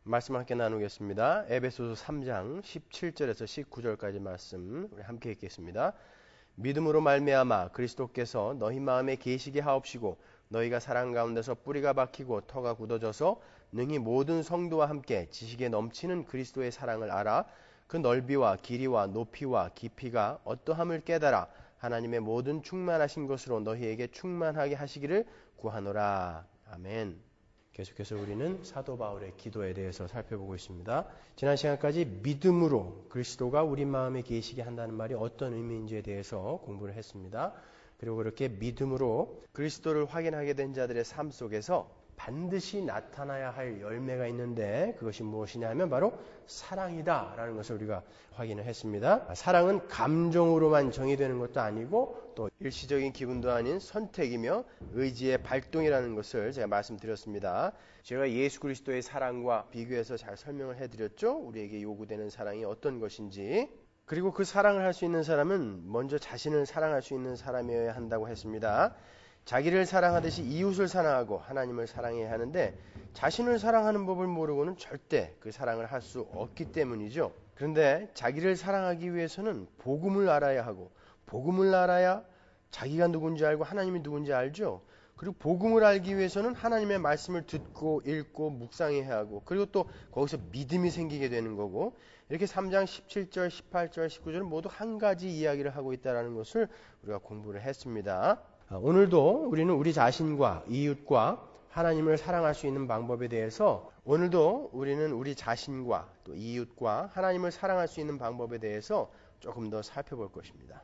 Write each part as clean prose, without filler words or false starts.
말씀 함께 나누겠습니다. 에베소서 3장 17절에서 19절까지 말씀 우리 함께 읽겠습니다. 믿음으로 말미암아 그리스도께서 너희 마음에 계시게 하옵시고 너희가 사랑 가운데서 뿌리가 박히고 터가 굳어져서 능히 모든 성도와 함께 지식에 넘치는 그리스도의 사랑을 알아 그 넓이와 길이와 높이와 깊이가 어떠함을 깨달아 하나님의 모든 충만하신 것으로 너희에게 충만하게 하시기를 구하노라. 아멘. 계속해서 우리는 사도 바울의 기도에 대해서 살펴보고 있습니다. 지난 시간까지 믿음으로 그리스도가 우리 마음에 계시게 한다는 말이 어떤 의미인지에 대해서 공부를 했습니다. 그리고 그렇게 믿음으로 그리스도를 확인하게 된 자들의 삶 속에서 반드시 나타나야 할 열매가 있는데 그것이 무엇이냐 하면 바로 사랑이다 라는 것을 우리가 확인을 했습니다. 사랑은 감정으로만 정의되는 것도 아니고 또 일시적인 기분도 아닌 선택이며 의지의 발동이라는 것을 제가 말씀드렸습니다. 제가 예수 그리스도의 사랑과 비교해서 잘 설명을 해드렸죠. 우리에게 요구되는 사랑이 어떤 것인지. 그리고 그 사랑을 할 수 있는 사람은 먼저 자신을 사랑할 수 있는 사람이어야 한다고 했습니다. 자기를 사랑하듯이 이웃을 사랑하고 하나님을 사랑해야 하는데 자신을 사랑하는 법을 모르고는 절대 그 사랑을 할 수 없기 때문이죠. 그런데 자기를 사랑하기 위해서는 복음을 알아야 하고 복음을 알아야 자기가 누군지 알고 하나님이 누군지 알죠. 그리고 복음을 알기 위해서는 하나님의 말씀을 듣고 읽고 묵상해야 하고 그리고 또 거기서 믿음이 생기게 되는 거고 이렇게 3장 17절, 18절, 19절은 모두 한 가지 이야기를 하고 있다는 것을 우리가 공부를 했습니다. 오늘도 우리는 우리 자신과 이웃과 하나님을 사랑할 수 있는 방법에 대해서 오늘도 우리는 우리 자신과 또 이웃과 하나님을 사랑할 수 있는 방법에 대해서 조금 더 살펴볼 것입니다.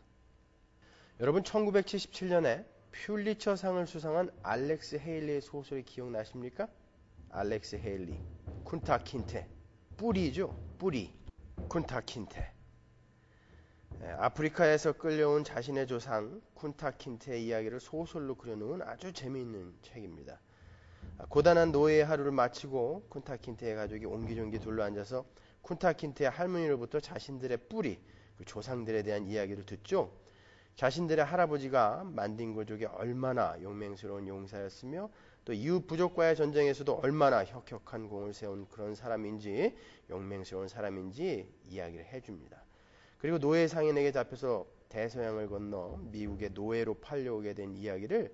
여러분 1977년에 퓰리처상을 수상한 알렉스 헤일리의 소설이 기억나십니까? 알렉스 헤일리, 쿤타 킨테, 뿌리죠. 뿌리, 쿤타 킨테. 아프리카에서 끌려온 자신의 조상 쿤타 킨테의 이야기를 소설로 그려놓은 아주 재미있는 책입니다. 고단한 노예의 하루를 마치고 쿤타 킨테의 가족이 옹기종기 둘러앉아서 쿤타 킨테의 할머니로부터 자신들의 뿌리, 그 조상들에 대한 이야기를 듣죠. 자신들의 할아버지가 만딩고족이 얼마나 용맹스러운 용사였으며 또 이웃 부족과의 전쟁에서도 얼마나 혁혁한 공을 세운 그런 사람인지 용맹스러운 사람인지 이야기를 해줍니다. 그리고 노예 상인에게 잡혀서 대서양을 건너 미국의 노예로 팔려오게 된 이야기를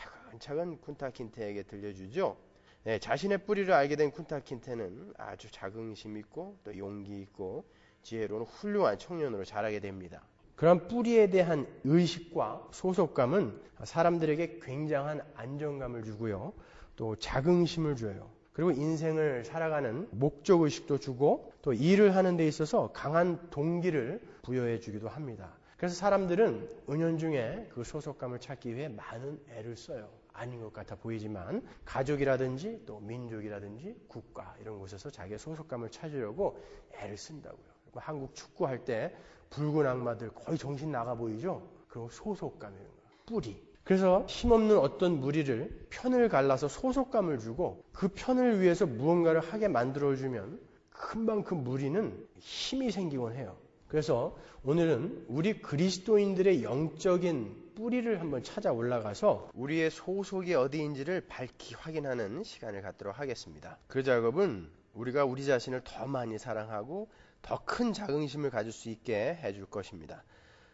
차근차근 쿤타 킨테에게 들려주죠. 네, 자신의 뿌리를 알게 된 쿤타 킨테는 아주 자긍심 있고 또 용기 있고 지혜로운 훌륭한 청년으로 자라게 됩니다. 그런 뿌리에 대한 의식과 소속감은 사람들에게 굉장한 안정감을 주고요. 또 자긍심을 줘요. 그리고 인생을 살아가는 목적의식도 주고 또 일을 하는 데 있어서 강한 동기를 부여해 주기도 합니다. 그래서 사람들은 은연중에 그 소속감을 찾기 위해 많은 애를 써요. 아닌 것 같아 보이지만 가족이라든지 또 민족이라든지 국가 이런 곳에서 자기의 소속감을 찾으려고 애를 쓴다고요. 그리고 한국 축구할 때 붉은 악마들 거의 정신 나가 보이죠? 그리고 소속감이라는 거예요. 뿌리. 그래서 힘없는 어떤 무리를 편을 갈라서 소속감을 주고 그 편을 위해서 무언가를 하게 만들어주면 금방 그 무리는 힘이 생기곤 해요. 그래서 오늘은 우리 그리스도인들의 영적인 뿌리를 한번 찾아 올라가서 우리의 소속이 어디인지를 밝히 확인하는 시간을 갖도록 하겠습니다. 그 작업은 우리가 우리 자신을 더 많이 사랑하고 더 큰 자긍심을 가질 수 있게 해줄 것입니다.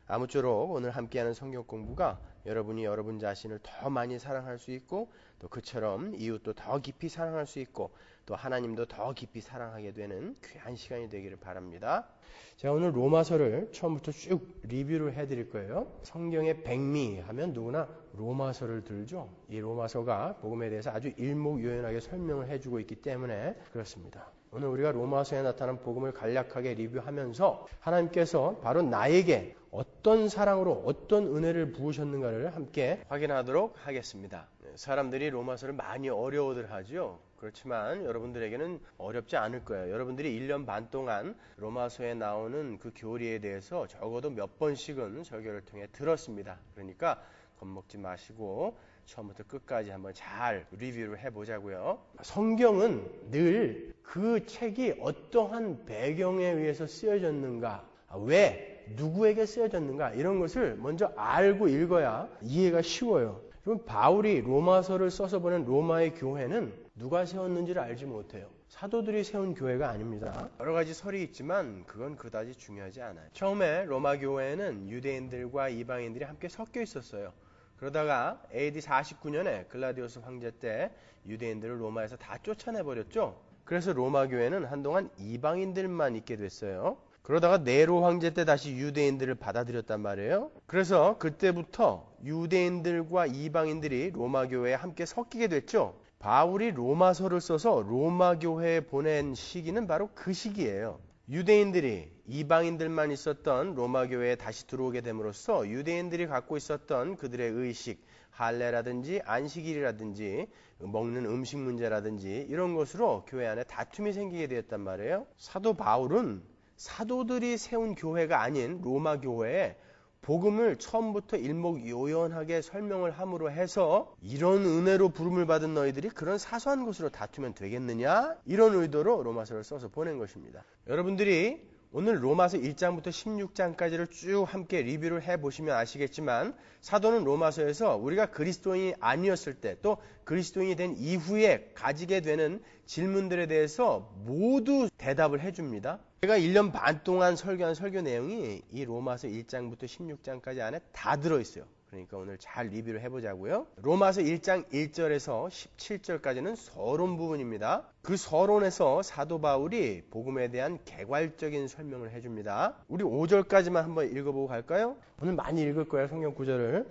아무쪼록 오늘 함께하는 성경 공부가 여러분이 여러분 자신을 더 많이 사랑할 수 있고 또 그처럼 이웃도 더 깊이 사랑할 수 있고 또 하나님도 더 깊이 사랑하게 되는 귀한 시간이 되기를 바랍니다. 제가 오늘 로마서를 처음부터 쭉 리뷰를 해드릴 거예요. 성경의 백미하면 누구나 로마서를 들죠. 이 로마서가 복음에 대해서 아주 일목요연하게 설명을 해주고 있기 때문에 그렇습니다. 오늘 우리가 로마서에 나타난 복음을 간략하게 리뷰하면서 하나님께서 바로 나에게 어떤 사랑으로 어떤 은혜를 부으셨는가를 함께 확인하도록 하겠습니다. 사람들이 로마서를 많이 어려워들 하죠. 그렇지만 여러분들에게는 어렵지 않을 거예요. 여러분들이 1년 반 동안 로마서에 나오는 그 교리에 대해서 적어도 몇 번씩은 설교를 통해 들었습니다. 그러니까 겁먹지 마시고 처음부터 끝까지 한번 잘 리뷰를 해보자고요. 성경은 늘 그 책이 어떠한 배경에 의해서 쓰여졌는가, 왜, 누구에게 쓰여졌는가 이런 것을 먼저 알고 읽어야 이해가 쉬워요. 그럼 바울이 로마서를 써서 보낸 로마의 교회는 누가 세웠는지를 알지 못해요. 사도들이 세운 교회가 아닙니다. 여러 가지 설이 있지만 그건 그다지 중요하지 않아요. 처음에 로마 교회에는 유대인들과 이방인들이 함께 섞여 있었어요. 그러다가 AD 49년에 글라디오스 황제 때 유대인들을 로마에서 다 쫓아내버렸죠. 그래서 로마 교회는 한동안 이방인들만 있게 됐어요. 그러다가 네로 황제 때 다시 유대인들을 받아들였단 말이에요. 그래서 그때부터 유대인들과 이방인들이 로마 교회에 함께 섞이게 됐죠. 바울이 로마서를 써서 로마 교회에 보낸 시기는 바로 그 시기예요. 유대인들이 이방인들만 있었던 로마 교회에 다시 들어오게 됨으로써 유대인들이 갖고 있었던 그들의 의식, 할례라든지 안식일이라든지 먹는 음식 문제라든지 이런 것으로 교회 안에 다툼이 생기게 되었단 말이에요. 사도 바울은 사도들이 세운 교회가 아닌 로마 교회에 복음을 처음부터 일목요연하게 설명을 함으로 해서 이런 은혜로 부름을 받은 너희들이 그런 사소한 것으로 다투면 되겠느냐? 이런 의도로 로마서를 써서 보낸 것입니다. 여러분들이 오늘 로마서 1장부터 16장까지를 쭉 함께 리뷰를 해보시면 아시겠지만 사도는 로마서에서 우리가 그리스도인이 아니었을 때 또 그리스도인이 된 이후에 가지게 되는 질문들에 대해서 모두 대답을 해줍니다. 제가 1년 반 동안 설교한 설교 내용이 이 로마서 1장부터 16장까지 안에 다 들어있어요. 그러니까 오늘 잘 리뷰를 해보자고요. 로마서 1장 1절에서 17절까지는 서론 부분입니다. 그 서론에서 사도 바울이 복음에 대한 개괄적인 설명을 해줍니다. 우리 5절까지만 한번 읽어보고 갈까요? 오늘 많이 읽을 거예요. 성경 구절을.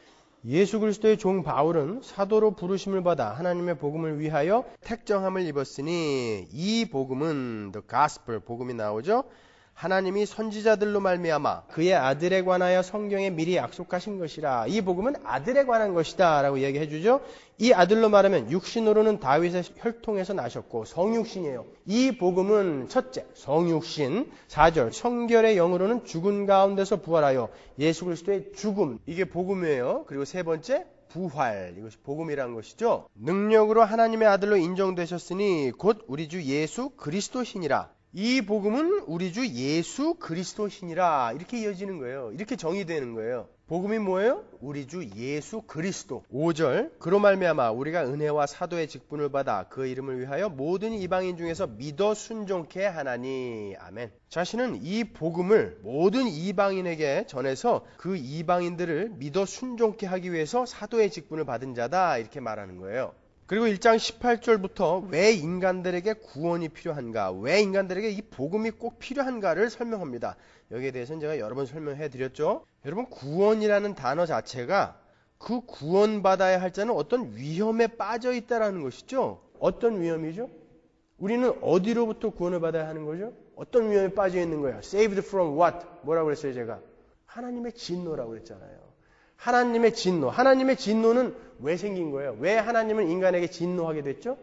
예수 그리스도의 종 바울은 사도로 부르심을 받아 하나님의 복음을 위하여 택정함을 입었으니 이 복음은 the gospel 복음이 나오죠. 하나님이 선지자들로 말미암아 그의 아들에 관하여 성경에 미리 약속하신 것이라. 이 복음은 아들에 관한 것이다 라고 이야기해 주죠. 이 아들로 말하면 육신으로는 다윗의 혈통에서 나셨고 성육신이에요. 이 복음은 첫째 성육신, 4절 성결의 영으로는 죽은 가운데서 부활하여 예수 그리스도의 죽음, 이게 복음이에요. 그리고 세 번째 부활, 이것이 복음이라는 것이죠. 능력으로 하나님의 아들로 인정되셨으니 곧 우리 주 예수 그리스도시니라. 이 복음은 우리 주 예수 그리스도시니라. 이렇게 이어지는 거예요. 이렇게 정의되는 거예요. 복음이 뭐예요? 우리 주 예수 그리스도. 5절 그로 말미암아 우리가 은혜와 사도의 직분을 받아 그 이름을 위하여 모든 이방인 중에서 믿어 순종케 하나니. 아멘. 자신은 이 복음을 모든 이방인에게 전해서 그 이방인들을 믿어 순종케 하기 위해서 사도의 직분을 받은 자다 이렇게 말하는 거예요. 그리고 1장 18절부터 왜 인간들에게 구원이 필요한가, 왜 인간들에게 이 복음이 꼭 필요한가를 설명합니다. 여기에 대해서는 제가 여러 번 설명해 드렸죠. 여러분, 구원이라는 단어 자체가 그 구원받아야 할 자는 어떤 위험에 빠져 있다라는 것이죠. 어떤 위험이죠? 우리는 어디로부터 구원을 받아야 하는 거죠? 어떤 위험에 빠져 있는 거예요? Saved from what? 뭐라고 그랬어요 제가? 하나님의 진노라고 그랬잖아요. 하나님의 진노. 하나님의 진노는 왜 생긴 거예요? 왜 하나님은 인간에게 진노하게 됐죠?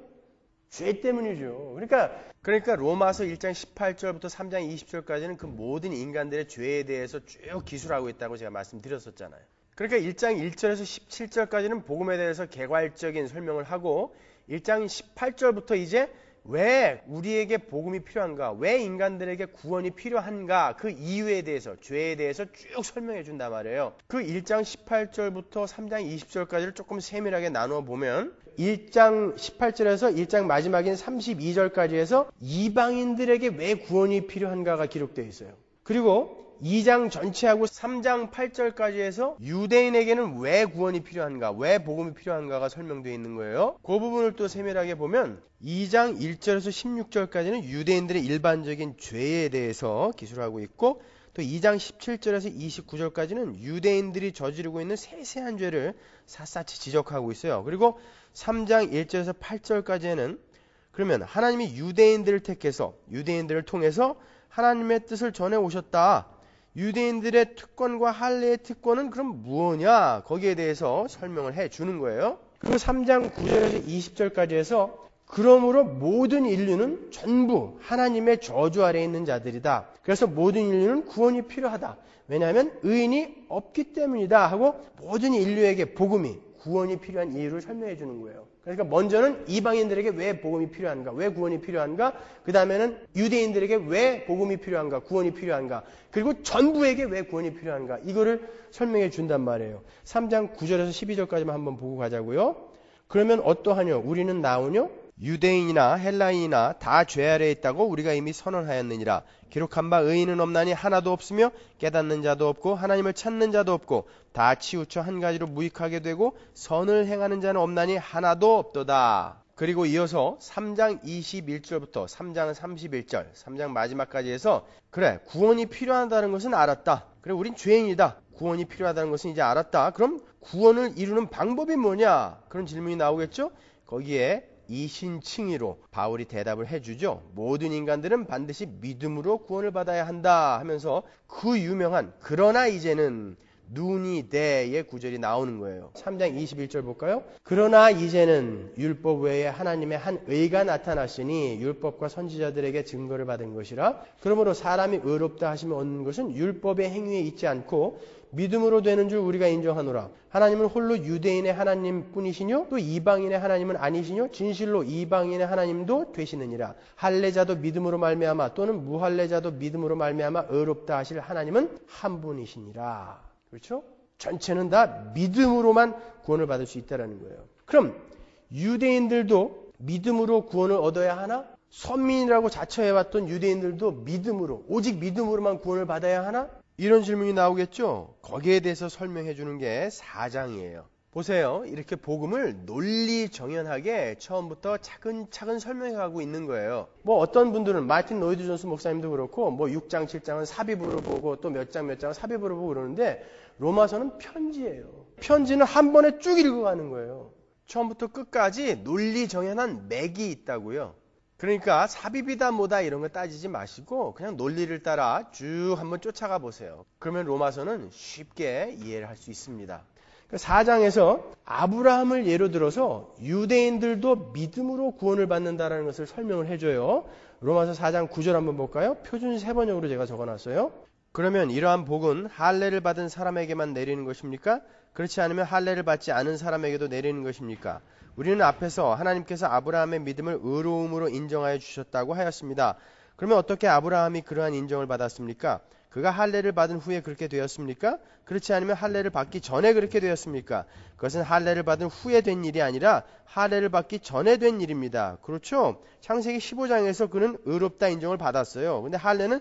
죄 때문이죠. 그러니까 로마서 1장 18절부터 3장 20절까지는 그 모든 인간들의 죄에 대해서 쭉 기술하고 있다고 제가 말씀드렸었잖아요. 그러니까 1장 1절에서 17절까지는 복음에 대해서 개괄적인 설명을 하고 1장 18절부터 이제 왜 우리에게 복음이 필요한가, 왜 인간들에게 구원이 필요한가, 그 이유에 대해서, 죄에 대해서 쭉 설명해 준단 말이에요. 그 1장 18절부터 3장 20절까지를 조금 세밀하게 나누어 보면 1장 18절에서 1장 마지막인 32절까지 해서 이방인들에게 왜 구원이 필요한가가 기록되어 있어요. 그리고 2장 전체하고 3장 8절까지 해서 유대인에게는 왜 구원이 필요한가, 왜 복음이 필요한가가 설명되어 있는 거예요. 그 부분을 또 세밀하게 보면 2장 1절에서 16절까지는 유대인들의 일반적인 죄에 대해서 기술하고 있고, 또 2장 17절에서 29절까지는 유대인들이 저지르고 있는 세세한 죄를 샅샅이 지적하고 있어요. 그리고 3장 1절에서 8절까지는 그러면 하나님이 유대인들을 택해서 유대인들을 통해서 하나님의 뜻을 전해 오셨다. 유대인들의 특권과 할례의 특권은 그럼 무엇이냐? 거기에 대해서 설명을 해 주는 거예요. 그리고 3장 9절에서 20절까지 해서 그러므로 모든 인류는 전부 하나님의 저주 아래에 있는 자들이다. 그래서 모든 인류는 구원이 필요하다. 왜냐하면 의인이 없기 때문이다 하고 모든 인류에게 복음이, 구원이 필요한 이유를 설명해 주는 거예요. 그러니까 먼저는 이방인들에게 왜 복음이 필요한가, 왜 구원이 필요한가, 그 다음에는 유대인들에게 왜 복음이 필요한가, 구원이 필요한가, 그리고 전부에게 왜 구원이 필요한가, 이거를 설명해 준단 말이에요. 3장 9절에서 12절까지만 한번 보고 가자고요. 그러면 어떠하뇨? 우리는 나오뇨? 유대인이나 헬라인이나 다 죄 아래에 있다고 우리가 이미 선언하였느니라. 기록한 바 의인은 없나니 하나도 없으며 깨닫는 자도 없고 하나님을 찾는 자도 없고 다 치우쳐 한 가지로 무익하게 되고 선을 행하는 자는 없나니 하나도 없도다. 그리고 이어서 3장 21절부터 3장 31절, 3장 마지막까지 해서 그래, 구원이 필요하다는 것은 알았다. 그래, 우린 죄인이다. 구원이 필요하다는 것은 이제 알았다. 그럼 구원을 이루는 방법이 뭐냐? 그런 질문이 나오겠죠? 거기에 이신칭의로 바울이 대답을 해주죠. 모든 인간들은 반드시 믿음으로 구원을 받아야 한다 하면서 그 유명한 그러나 이제는 눈이 대의 구절이 나오는 거예요. 3장 21절 볼까요? 그러나 이제는 율법 외에 하나님의 한 의가 나타났으니 율법과 선지자들에게 증거를 받은 것이라. 그러므로 사람이 의롭다 하시면 얻는 것은 율법의 행위에 있지 않고 믿음으로 되는 줄 우리가 인정하노라. 하나님은 홀로 유대인의 하나님 뿐이시뇨 또 이방인의 하나님은 아니시뇨 진실로 이방인의 하나님도 되시느니라. 할례자도 믿음으로 말미암아 또는 무할례자도 믿음으로 말미암아 의롭다 하실 하나님은 한 분이시니라. 그렇죠? 전체는 다 믿음으로만 구원을 받을 수 있다는 거예요. 그럼 유대인들도 믿음으로 구원을 얻어야 하나? 선민이라고 자처해왔던 유대인들도 믿음으로, 오직 믿음으로만 구원을 받아야 하나? 이런 질문이 나오겠죠? 거기에 대해서 설명해 주는 게 4장이에요. 보세요. 이렇게 복음을 논리정연하게 처음부터 차근차근 설명해 가고 있는 거예요. 뭐 어떤 분들은 마틴 로이드 존스 목사님도 그렇고 뭐 6장, 7장은 삽입으로 보고 또 몇 장은 삽입으로 보고 그러는데 로마서는 편지예요. 편지는 한 번에 쭉 읽어가는 거예요. 처음부터 끝까지 논리정연한 맥이 있다고요. 그러니까 삽입이다 뭐다 이런 거 따지지 마시고 그냥 논리를 따라 쭉 한번 쫓아가 보세요. 그러면 로마서는 쉽게 이해를 할 수 있습니다. 4장에서 아브라함을 예로 들어서 유대인들도 믿음으로 구원을 받는다는 것을 설명을 해줘요. 로마서 4장 9절 한번 볼까요? 표준 세번역으로 제가 적어놨어요. 그러면 이러한 복은 할례를 받은 사람에게만 내리는 것입니까? 그렇지 않으면 할례를 받지 않은 사람에게도 내리는 것입니까? 우리는 앞에서 하나님께서 아브라함의 믿음을 의로움으로 인정하여 주셨다고 하였습니다. 그러면 어떻게 아브라함이 그러한 인정을 받았습니까? 그가 할례를 받은 후에 그렇게 되었습니까? 그렇지 않으면 할례를 받기 전에 그렇게 되었습니까? 그것은 할례를 받은 후에 된 일이 아니라 할례를 받기 전에 된 일입니다. 그렇죠? 창세기 15장에서 그는 의롭다 인정을 받았어요. 근데 할례는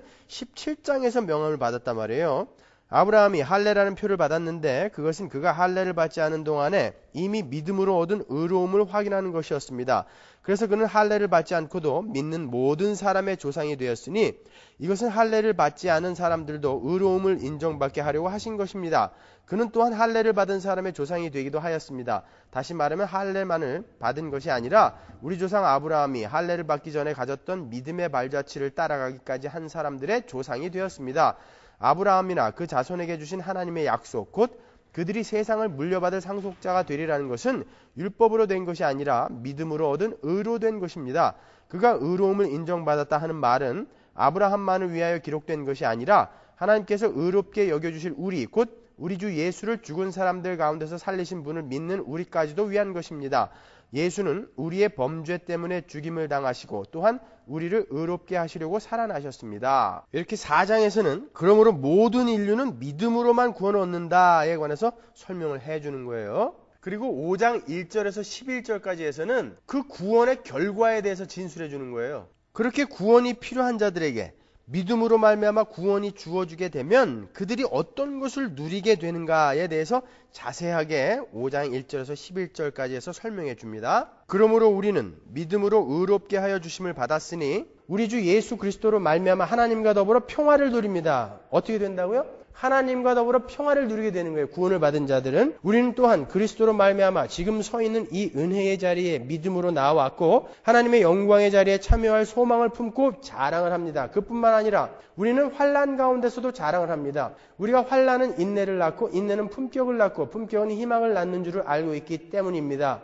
17장에서 명함을 받았단 말이에요. 아브라함이 할례라는 표를 받았는데 그것은 그가 할례를 받지 않은 동안에 이미 믿음으로 얻은 의로움을 확인하는 것이었습니다. 그래서 그는 할례를 받지 않고도 믿는 모든 사람의 조상이 되었으니 이것은 할례를 받지 않은 사람들도 의로움을 인정받게 하려고 하신 것입니다. 그는 또한 할례를 받은 사람의 조상이 되기도 하였습니다. 다시 말하면 할례만을 받은 것이 아니라 우리 조상 아브라함이 할례를 받기 전에 가졌던 믿음의 발자취를 따라가기까지 한 사람들의 조상이 되었습니다. 아브라함이나 그 자손에게 주신 하나님의 약속, 곧 그들이 세상을 물려받을 상속자가 되리라는 것은 율법으로 된 것이 아니라 믿음으로 얻은 의로 된 것입니다. 그가 의로움을 인정받았다 하는 말은 아브라함만을 위하여 기록된 것이 아니라 하나님께서 의롭게 여겨주실 우리, 곧 우리 주 예수를 죽은 사람들 가운데서 살리신 분을 믿는 우리까지도 위한 것입니다. 예수는 우리의 범죄 때문에 죽임을 당하시고 또한 우리를 의롭게 하시려고 살아나셨습니다. 이렇게 4장에서는 그러므로 모든 인류는 믿음으로만 구원을 얻는다에 관해서 설명을 해주는 거예요. 그리고 5장 1절에서 11절까지 해서는 그 구원의 결과에 대해서 진술해 주는 거예요. 그렇게 구원이 필요한 자들에게 믿음으로 말미암아 구원이 주어지게 되면 그들이 어떤 것을 누리게 되는가에 대해서 자세하게 5장 1절에서 11절까지 해서 설명해 줍니다. 그러므로 우리는 믿음으로 의롭게 하여 주심을 받았으니 우리 주 예수 그리스도로 말미암아 하나님과 더불어 평화를 누립니다. 어떻게 된다고요? 하나님과 더불어 평화를 누리게 되는 거예요. 구원을 받은 자들은. 우리는 또한 그리스도로 말미암아 지금 서 있는 이 은혜의 자리에 믿음으로 나왔고 하나님의 영광의 자리에 참여할 소망을 품고 자랑을 합니다. 그뿐만 아니라 우리는 환난 가운데서도 자랑을 합니다. 우리가 환난은 인내를 낳고 인내는 품격을 낳고 품격은 희망을 낳는 줄을 알고 있기 때문입니다.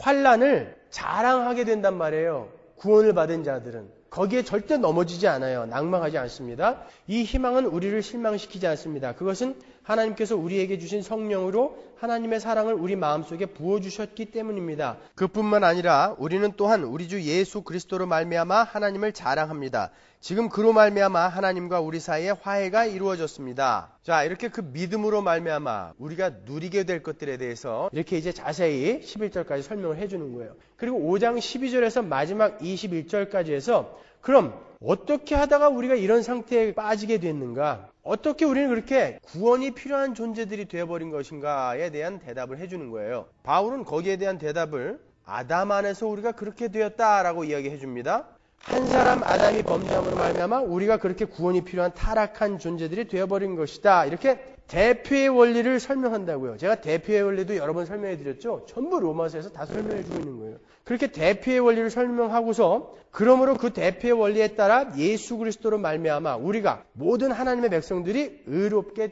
환난을 자랑하게 된단 말이에요. 구원을 받은 자들은. 거기에 절대 넘어지지 않아요. 낭망하지 않습니다. 이 희망은 우리를 실망시키지 않습니다. 그것은 하나님께서 우리에게 주신 성령으로 하나님의 사랑을 우리 마음속에 부어주셨기 때문입니다. 그뿐만 아니라 우리는 또한 우리 주 예수 그리스도로 말미암아 하나님을 자랑합니다. 지금 그로 말미암아 하나님과 우리 사이에 화해가 이루어졌습니다. 자, 이렇게 그 믿음으로 말미암아 우리가 누리게 될 것들에 대해서 이렇게 이제 자세히 11절까지 설명을 해주는 거예요. 그리고 5장 12절에서 마지막 21절까지 해서 그럼 어떻게 하다가 우리가 이런 상태에 빠지게 됐는가? 어떻게 우리는 그렇게 구원이 필요한 존재들이 되어버린 것인가에 대한 대답을 해주는 거예요. 바울은 거기에 대한 대답을 아담 안에서 우리가 그렇게 되었다라고 이야기해 줍니다. 한 사람 아담이 범죄함으로 말미암아 우리가 그렇게 구원이 필요한 타락한 존재들이 되어버린 것이다. 이렇게 대표의 원리를 설명한다고요. 제가 대표의 원리도 여러 번 설명해 드렸죠. 전부 로마서에서 다 설명해 주고 있는 거예요. 그렇게 대표의 원리를 설명하고서 그러므로 그 대표의 원리에 따라 예수 그리스도로 말미암아 우리가 모든 하나님의 백성들이 의롭게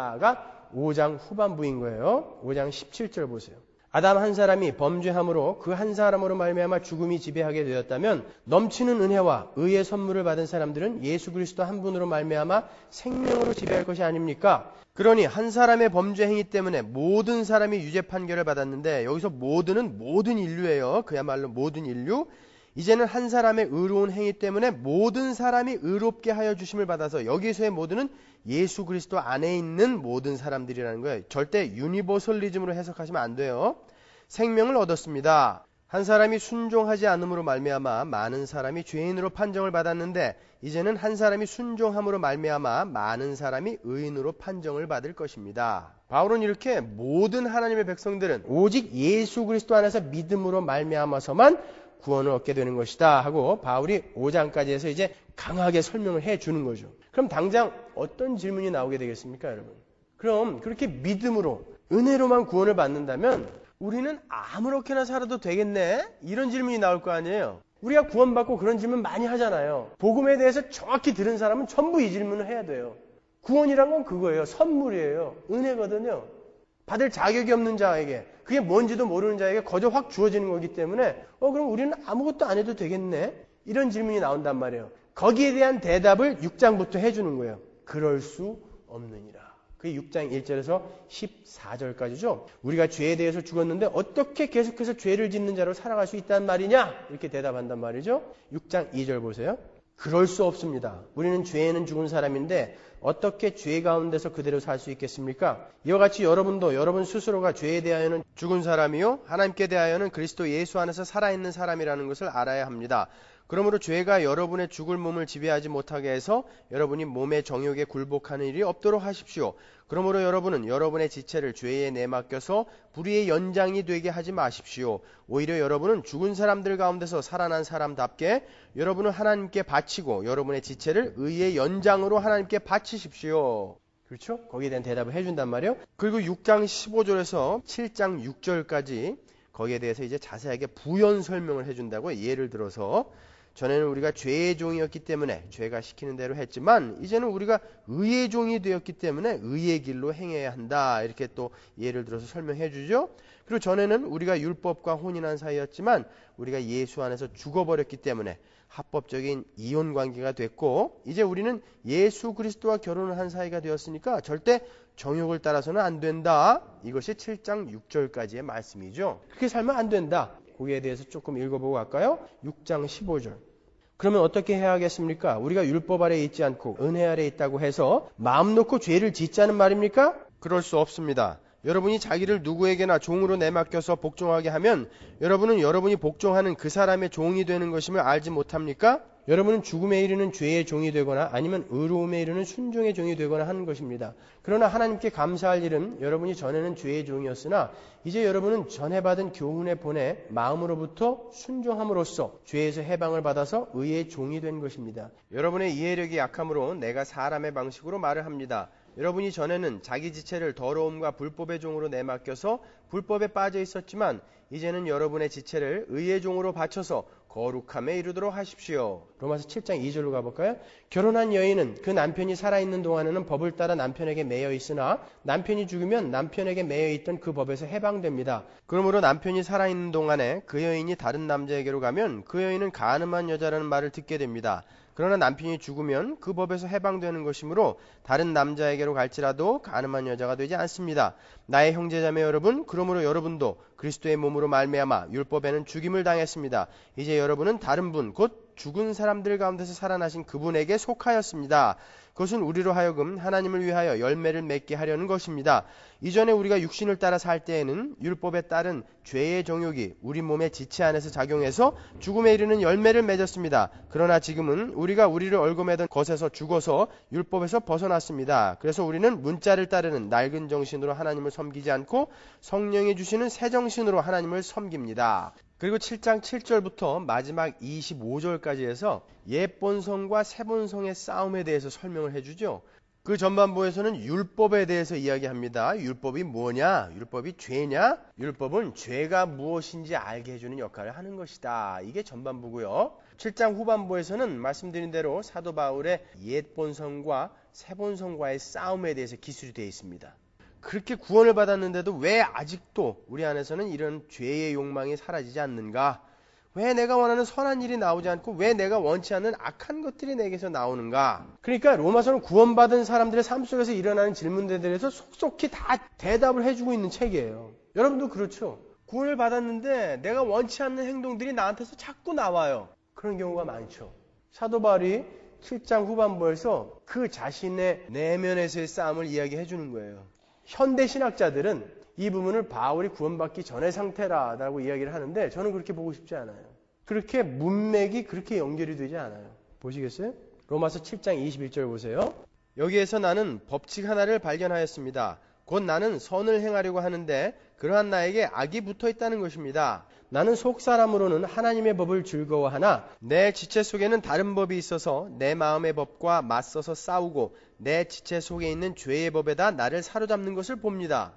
된다가 5장 후반부인 거예요. 5장 17절 보세요. 아담 한 사람이 범죄함으로 그 한 사람으로 말미암아 죽음이 지배하게 되었다면 넘치는 은혜와 의의 선물을 받은 사람들은 예수 그리스도 한 분으로 말미암아 생명으로 지배할 것이 아닙니까? 그러니 한 사람의 범죄 행위 때문에 모든 사람이 유죄 판결을 받았는데 여기서 모든은 모든 인류예요. 그야말로 모든 인류. 이제는 한 사람의 의로운 행위 때문에 모든 사람이 의롭게 하여 주심을 받아서 여기서의 모든은 예수 그리스도 안에 있는 모든 사람들이라는 거예요. 절대 유니버설리즘으로 해석하시면 안 돼요. 생명을 얻었습니다. 한 사람이 순종하지 않음으로 말미암아 많은 사람이 죄인으로 판정을 받았는데 이제는 한 사람이 순종함으로 말미암아 많은 사람이 의인으로 판정을 받을 것입니다. 바울은 이렇게 모든 하나님의 백성들은 오직 예수 그리스도 안에서 믿음으로 말미암아서만 구원을 얻게 되는 것이다 하고 바울이 5장까지 해서 이제 강하게 설명을 해 주는 거죠. 그럼 당장 어떤 질문이 나오게 되겠습니까, 여러분? 그럼 그렇게 믿음으로 은혜로만 구원을 받는다면 우리는 아무렇게나 살아도 되겠네? 이런 질문이 나올 거 아니에요. 우리가 구원받고 그런 질문 많이 하잖아요. 복음에 대해서 정확히 들은 사람은 전부 이 질문을 해야 돼요. 구원이란 건 그거예요. 선물이에요. 은혜거든요. 받을 자격이 없는 자에게, 그게 뭔지도 모르는 자에게 거저 확 주어지는 거기 때문에 그럼 우리는 아무것도 안 해도 되겠네? 이런 질문이 나온단 말이에요. 거기에 대한 대답을 6장부터 해주는 거예요. 그럴 수 없느니라. 그게 6장 1절에서 14절까지죠. 우리가 죄에 대해서 죽었는데 어떻게 계속해서 죄를 짓는 자로 살아갈 수 있단 말이냐? 이렇게 대답한단 말이죠. 6장 2절 보세요. 그럴 수 없습니다. 우리는 죄에는 죽은 사람인데 어떻게 죄 가운데서 그대로 살 수 있겠습니까? 이와 같이 여러분도 여러분 스스로가 죄에 대하여는 죽은 사람이요 하나님께 대하여는 그리스도 예수 안에서 살아있는 사람이라는 것을 알아야 합니다. 그러므로 죄가 여러분의 죽을 몸을 지배하지 못하게 해서 여러분이 몸의 정욕에 굴복하는 일이 없도록 하십시오. 그러므로 여러분은 여러분의 지체를 죄에 내맡겨서 불의의 연장이 되게 하지 마십시오. 오히려 여러분은 죽은 사람들 가운데서 살아난 사람답게 여러분은 하나님께 바치고 여러분의 지체를 의의 연장으로 하나님께 바치십시오. 그렇죠? 거기에 대한 대답을 해준단 말이에요. 그리고 6장 15절에서 7장 6절까지 거기에 대해서 이제 자세하게 부연 설명을 해준다고 예를 들어서 전에는 우리가 죄의 종이었기 때문에 죄가 시키는 대로 했지만 이제는 우리가 의의 종이 되었기 때문에 의의 길로 행해야 한다. 이렇게 또 예를 들어서 설명해 주죠. 그리고 전에는 우리가 율법과 혼인한 사이였지만 우리가 예수 안에서 죽어버렸기 때문에 합법적인 이혼 관계가 됐고 이제 우리는 예수 그리스도와 결혼을 한 사이가 되었으니까 절대 정욕을 따라서는 안 된다. 이것이 7장 6절까지의 말씀이죠. 그렇게 살면 안 된다. 거기에 대해서 조금 읽어보고 갈까요? 6장 15절. 그러면 어떻게 해야 하겠습니까? 우리가 율법 아래에 있지 않고 은혜 아래에 있다고 해서 마음 놓고 죄를 짓자는 말입니까? 그럴 수 없습니다. 여러분이 자기를 누구에게나 종으로 내맡겨서 복종하게 하면 여러분은 여러분이 복종하는 그 사람의 종이 되는 것임을 알지 못합니까? 여러분은 죽음에 이르는 죄의 종이 되거나 아니면 의로움에 이르는 순종의 종이 되거나 하는 것입니다. 그러나 하나님께 감사할 일은 여러분이 전에는 죄의 종이었으나 이제 여러분은 전에 받은 교훈의 본에 마음으로부터 순종함으로써 죄에서 해방을 받아서 의의 종이 된 것입니다. 여러분의 이해력이 약함으로 내가 사람의 방식으로 말을 합니다. 여러분이 전에는 자기 지체를 더러움과 불법의 종으로 내맡겨서 불법에 빠져 있었지만 이제는 여러분의 지체를 의의 종으로 바쳐서 거룩함에 이르도록 하십시오. 로마서 7장 2절로 가볼까요? 결혼한 여인은 그 남편이 살아있는 동안에는 법을 따라 남편에게 매여 있으나 남편이 죽으면 남편에게 매여 있던 그 법에서 해방됩니다. 그러므로 남편이 살아있는 동안에 그 여인이 다른 남자에게로 가면 그 여인은 간음한 여자라는 말을 듣게 됩니다. 그러나 남편이 죽으면 그 법에서 해방되는 것이므로 다른 남자에게로 갈지라도 간음한 여자가 되지 않습니다. 나의 형제자매 여러분, 그러므로 여러분도 그리스도의 몸으로 말미암아 율법에는 죽임을 당했습니다. 이제 여러분은 다른 분, 곧 죽은 사람들 가운데서 살아나신 그분에게 속하였습니다. 그것은 우리로 하여금 하나님을 위하여 열매를 맺게 하려는 것입니다. 이전에 우리가 육신을 따라 살 때에는 율법에 따른 죄의 정욕이 우리 몸의 지체 안에서 작용해서 죽음에 이르는 열매를 맺었습니다. 그러나 지금은 우리가 우리를 얽어매던 것에서 죽어서 율법에서 벗어났습니다. 그래서 우리는 문자를 따르는 낡은 정신으로 하나님을 섬기지 않고 성령이 주시는 새 정신으로 하나님을 섬깁니다. 그리고 7장 7절부터 마지막 25절까지 해서 옛본성과 새본성의 싸움에 대해서 설명을 해주죠. 그 전반부에서는 율법에 대해서 이야기합니다. 율법이 뭐냐? 율법이 죄냐? 율법은 죄가 무엇인지 알게 해주는 역할을 하는 것이다. 이게 전반부고요. 7장 후반부에서는 말씀드린 대로 사도 바울의 옛본성과 새본성과의 싸움에 대해서 기술이 되어 있습니다. 그렇게 구원을 받았는데도 왜 아직도 우리 안에서는 이런 죄의 욕망이 사라지지 않는가? 왜 내가 원하는 선한 일이 나오지 않고 왜 내가 원치 않는 악한 것들이 내게서 나오는가? 그러니까 로마서는 구원받은 사람들의 삶 속에서 일어나는 질문들에 대해서 속속히 다 대답을 해주고 있는 책이에요. 여러분도 그렇죠? 구원을 받았는데 내가 원치 않는 행동들이 나한테서 자꾸 나와요. 그런 경우가 많죠. 사도 바울이 7장 후반부에서 그 자신의 내면에서의 싸움을 이야기해 주는 거예요. 현대 신학자들은 이 부분을 바울이 구원받기 전의 상태라고 이야기를 하는데 저는 그렇게 보고 싶지 않아요. 그렇게 문맥이 그렇게 연결이 되지 않아요. 보시겠어요? 로마서 7장 21절 보세요. 여기에서 나는 법칙 하나를 발견하였습니다. 곧 나는 선을 행하려고 하는데 그러한 나에게 악이 붙어 있다는 것입니다. 나는 속사람으로는 하나님의 법을 즐거워하나 내 지체 속에는 다른 법이 있어서 내 마음의 법과 맞서서 싸우고 내 지체 속에 있는 죄의 법에다 나를 사로잡는 것을 봅니다.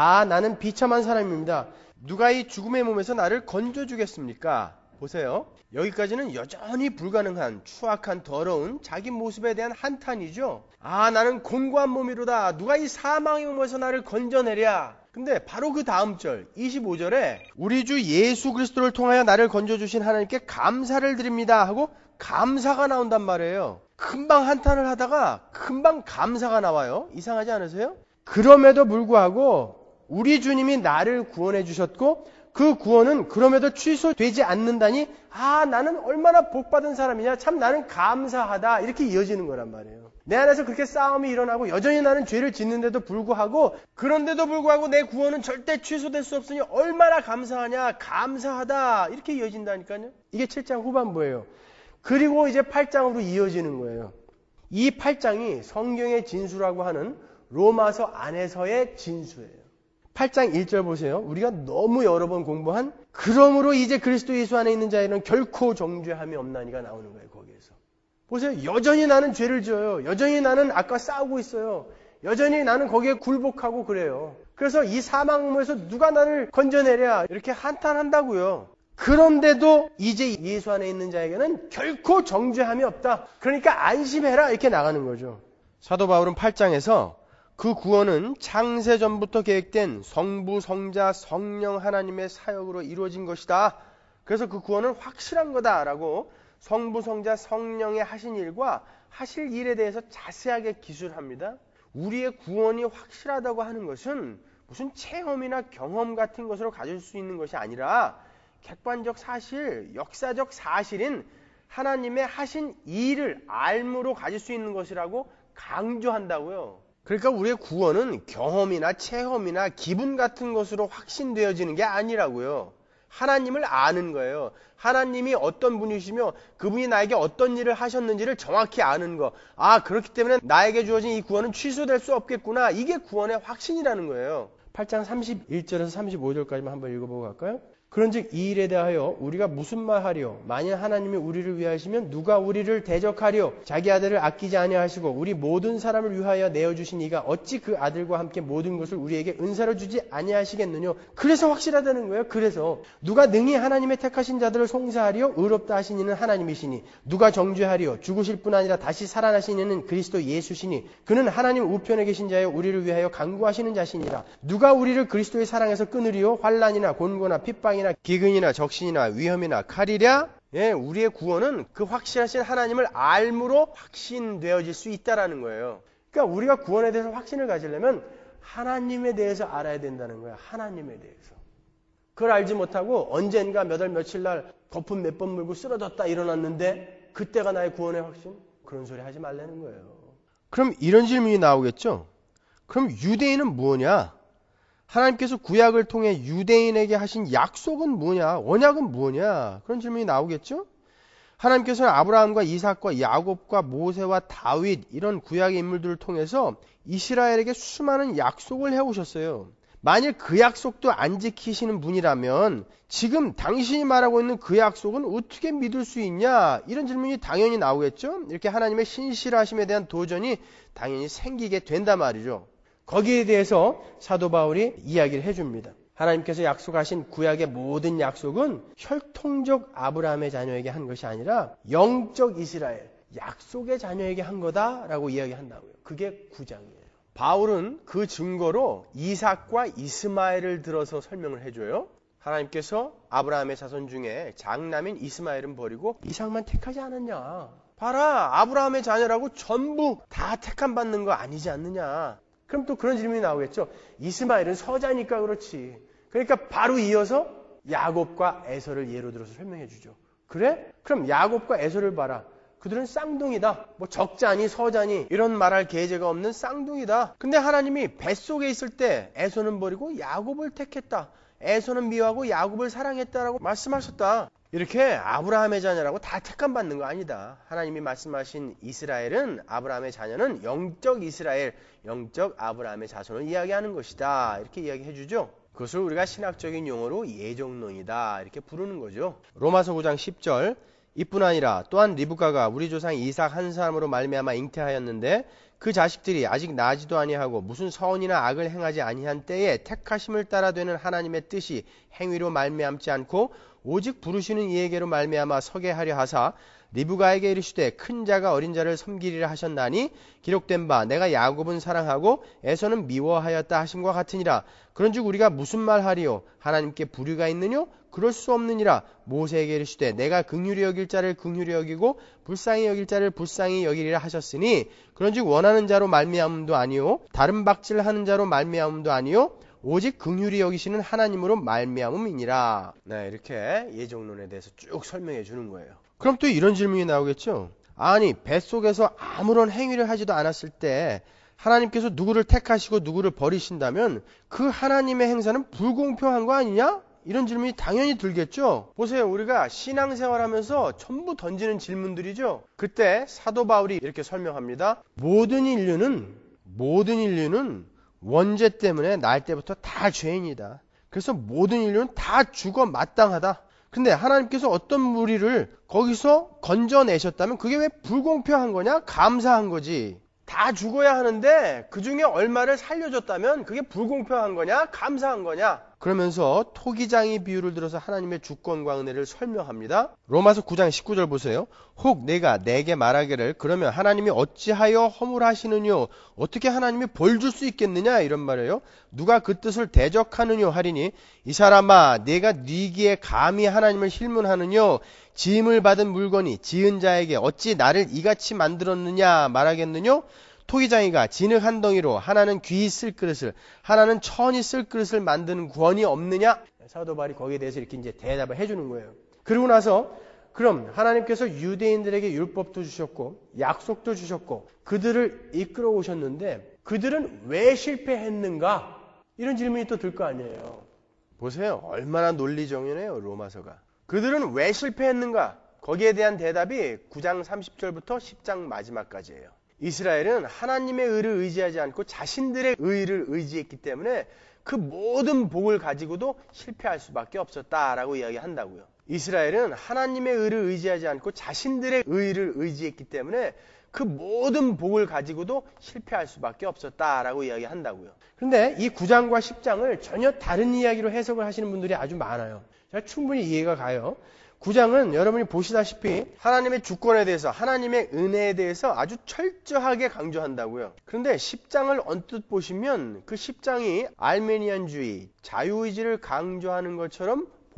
나는 비참한 사람입니다. 누가 이 죽음의 몸에서 나를 건져주겠습니까? 보세요. 여기까지는 여전히 불가능한 추악한 더러운 자기 모습에 대한 한탄이죠. 나는 공고한 몸이로다. 누가 이 사망의 몸에서 나를 건져내랴. 근데 바로 그 다음 절 25절에 우리 주 예수 그리스도를 통하여 나를 건져주신 하나님께 감사를 드립니다 하고 감사가 나온단 말이에요. 금방 한탄을 하다가 금방 감사가 나와요. 이상하지 않으세요? 그럼에도 불구하고 우리 주님이 나를 구원해 주셨고 그 구원은 그럼에도 취소되지 않는다니 나는 얼마나 복받은 사람이냐, 참 나는 감사하다, 이렇게 이어지는 거란 말이에요. 내 안에서 그렇게 싸움이 일어나고 여전히 나는 죄를 짓는데도 불구하고 그런데도 불구하고 내 구원은 절대 취소될 수 없으니 얼마나 감사하냐, 감사하다, 이렇게 이어진다니까요. 이게 7장 후반부예요. 그리고 이제 8장으로 이어지는 거예요. 이 8장이 성경의 진수라고 하는 로마서 안에서의 진수예요. 8장 1절 보세요. 우리가 너무 여러 번 공부한 그러므로 이제 그리스도 예수 안에 있는 자에는 결코 정죄함이 없나니가 나오는 거예요. 거기에서 보세요. 여전히 나는 죄를 지어요. 여전히 나는 악과 싸우고 있어요. 여전히 나는 거기에 굴복하고 그래요. 그래서 이 사망에서 누가 나를 건져내랴 이렇게 한탄한다고요. 그런데도 이제 예수 안에 있는 자에게는 결코 정죄함이 없다. 그러니까 안심해라, 이렇게 나가는 거죠. 사도 바울은 8장에서 그 구원은 창세전부터 계획된 성부, 성자, 성령 하나님의 사역으로 이루어진 것이다. 그래서 그 구원은 확실한 거다라고 성부, 성자, 성령의 하신 일과 하실 일에 대해서 자세하게 기술합니다. 우리의 구원이 확실하다고 하는 것은 무슨 체험이나 경험 같은 것으로 가질 수 있는 것이 아니라 객관적 사실, 역사적 사실인 하나님의 하신 일을 알므로 가질 수 있는 것이라고 강조한다고요. 그러니까 우리의 구원은 경험이나 체험이나 기분 같은 것으로 확신되어지는 게 아니라고요. 하나님을 아는 거예요. 하나님이 어떤 분이시며 그분이 나에게 어떤 일을 하셨는지를 정확히 아는 거. 그렇기 때문에 나에게 주어진 이 구원은 취소될 수 없겠구나. 이게 구원의 확신이라는 거예요. 8장 31절에서 35절까지만 한번 읽어보고 갈까요? 그런즉 이 일에 대하여 우리가 무슨 말하리요? 만일 하나님이 우리를 위하시면 누가 우리를 대적하리요? 자기 아들을 아끼지 아니하시고 우리 모든 사람을 위하여 내어주신 이가 어찌 그 아들과 함께 모든 것을 우리에게 은사로 주지 아니하시겠느냐? 그래서 확실하다는 거예요. 그래서 누가 능히 하나님의 택하신 자들을 송사하리요? 의롭다 하신 이는 하나님이시니 누가 정죄하리요? 죽으실 뿐 아니라 다시 살아나신 이는 그리스도 예수시니 그는 하나님 우편에 계신 자여 우리를 위하여 간구하시는 자시니라. 누가 우리를 그리스도의 사랑에서 끊으리요? 환난이나 곤고나 핍방이나 기근이나 적신이나 위험이나 칼이랴? 예, 우리의 구원은 그 확신하신 하나님을 알므로 확신되어질 수 있다라는 거예요. 그러니까 우리가 구원에 대해서 확신을 가지려면 하나님에 대해서 알아야 된다는 거야. 하나님에 대해서. 그걸 알지 못하고 언젠가 몇 월 며칠 날 거품 몇 번 물고 쓰러졌다 일어났는데 그때가 나의 구원의 확신? 그런 소리 하지 말라는 거예요. 그럼 이런 질문이 나오겠죠? 그럼 유대인은 뭐냐? 하나님께서 구약을 통해 유대인에게 하신 약속은 뭐냐? 언약은 뭐냐? 그런 질문이 나오겠죠? 하나님께서는 아브라함과 이삭과 야곱과 모세와 다윗 이런 구약의 인물들을 통해서 이스라엘에게 수많은 약속을 해오셨어요. 만일 그 약속도 안 지키시는 분이라면 지금 당신이 말하고 있는 그 약속은 어떻게 믿을 수 있냐? 이런 질문이 당연히 나오겠죠? 이렇게 하나님의 신실하심에 대한 도전이 당연히 생기게 된단 말이죠. 거기에 대해서 사도 바울이 이야기를 해줍니다. 하나님께서 약속하신 구약의 모든 약속은 혈통적 아브라함의 자녀에게 한 것이 아니라 영적 이스라엘, 약속의 자녀에게 한 거다라고 이야기한다고요. 그게 9장이에요. 바울은 그 증거로 이삭과 이스마엘을 들어서 설명을 해줘요. 하나님께서 아브라함의 자손 중에 장남인 이스마엘은 버리고 이삭만 택하지 않았냐. 봐라, 아브라함의 자녀라고 전부 다 택함 받는 거 아니지 않느냐. 그럼 또 그런 질문이 나오겠죠. 이스마엘은 서자니까 그렇지. 그러니까 바로 이어서 야곱과 에서를 예로 들어서 설명해 주죠. 그래? 그럼 야곱과 에서를 봐라. 그들은 쌍둥이다. 뭐 적자니 서자니 이런 말할 계제가 없는 쌍둥이다. 근데 하나님이 뱃속에 있을 때 에서는 버리고 야곱을 택했다. 에서는 미워하고 야곱을 사랑했다라고 말씀하셨다. 이렇게 아브라함의 자녀라고 다 택함 받는 거 아니다. 하나님이 말씀하신 이스라엘은 아브라함의 자녀는 영적 이스라엘, 영적 아브라함의 자손을 이야기하는 것이다. 이렇게 이야기해 주죠. 그것을 우리가 신학적인 용어로 예정론이다. 이렇게 부르는 거죠. 로마서 9장 10절 이뿐 아니라 또한 리브가가 우리 조상 이삭 한 사람으로 말미암아 잉태하였는데 그 자식들이 아직 나지도 아니하고 무슨 선이나 악을 행하지 아니한 때에 택하심을 따라 되는 하나님의 뜻이 행위로 말미암지 않고 오직 부르시는 이에게로 말미암아 서게 하려 하사 리브가에게 이르시되 큰 자가 어린 자를 섬기리라 하셨나니 기록된 바 내가 야곱은 사랑하고 에서는 미워하였다 하심과 같으니라. 그런즉 우리가 무슨 말하리요? 하나님께 불의가 있느뇨? 그럴 수 없느니라. 모세에게 이르시되 내가 긍휼히 여길 자를 긍휼히 여기고 불쌍히 여길 자를 불쌍히 여기리라 하셨으니 그런즉 원하는 자로 말미암음도 아니요 다른 박질하는 자로 말미암음도 아니요 오직 긍휼히 여기시는 하나님으로 말미암음이니라. 네, 이렇게 예정론에 대해서 쭉 설명해 주는 거예요. 그럼 또 이런 질문이 나오겠죠. 아니 뱃속에서 아무런 행위를 하지도 않았을 때 하나님께서 누구를 택하시고 누구를 버리신다면 그 하나님의 행사는 불공평한 거 아니냐? 이런 질문이 당연히 들겠죠. 보세요. 우리가 신앙생활하면서 전부 던지는 질문들이죠. 그때 사도 바울이 이렇게 설명합니다. 모든 인류는 원죄 때문에 날 때부터 다 죄인이다. 그래서 모든 인류는 다 죽어 마땅하다. 근데 하나님께서 어떤 무리를 거기서 건져내셨다면 그게 왜 불공평한 거냐? 감사한 거지. 다 죽어야 하는데 그 중에 얼마를 살려줬다면 그게 불공평한 거냐? 감사한 거냐? 그러면서 토기장이 비유를 들어서 하나님의 주권과 은혜를 설명합니다. 로마서 9장 19절 보세요. 혹 내가 내게 말하기를 그러면 하나님이 어찌하여 허물하시느뇨? 어떻게 하나님이 벌 줄 수 있겠느냐? 이런 말이에요. 누가 그 뜻을 대적하느뇨 하리니 이 사람아 내가 네기에 감히 하나님을 실문하느뇨? 지음을 받은 물건이 지은 자에게 어찌 나를 이같이 만들었느냐 말하겠느뇨? 토기장이가 진흙 한 덩이로 하나는 귀히 쓸 그릇을 하나는 천이 쓸 그릇을 만드는 권이 없느냐? 사도 바울이 거기에 대해서 이렇게 이제 대답을 해주는 거예요. 그러고 나서 그럼 하나님께서 유대인들에게 율법도 주셨고 약속도 주셨고 그들을 이끌어 오셨는데 그들은 왜 실패했는가? 이런 질문이 또 들 거 아니에요. 보세요. 얼마나 논리정연해요. 로마서가. 그들은 왜 실패했는가? 거기에 대한 대답이 9장 30절부터 10장 마지막까지예요. 이스라엘은 하나님의 의를 의지하지 않고 자신들의 의를 의지했기 때문에 그 모든 복을 가지고도 실패할 수밖에 없었다라고 이야기한다고요. 이스라엘은 하나님의 의를 의지하지 않고 자신들의 의를 의지했기 때문에 그 모든 복을 가지고도 실패할 수밖에 없었다라고 이야기한다고요. 그런데 이 9장과 10장을 전혀 다른 이야기로 해석을 하시는 분들이 아주 많아요. 제가 충분히 이해가 가요. 9장은 여러분이 보시다시피 하나님의 주권에 대해서 하나님의 은혜에 대해서 아주 철저하게 강조한다고요. 그런데 10장을 언뜻 보시면 그 10장이 알메니안주의, 자유의지를 강조하는 것처럼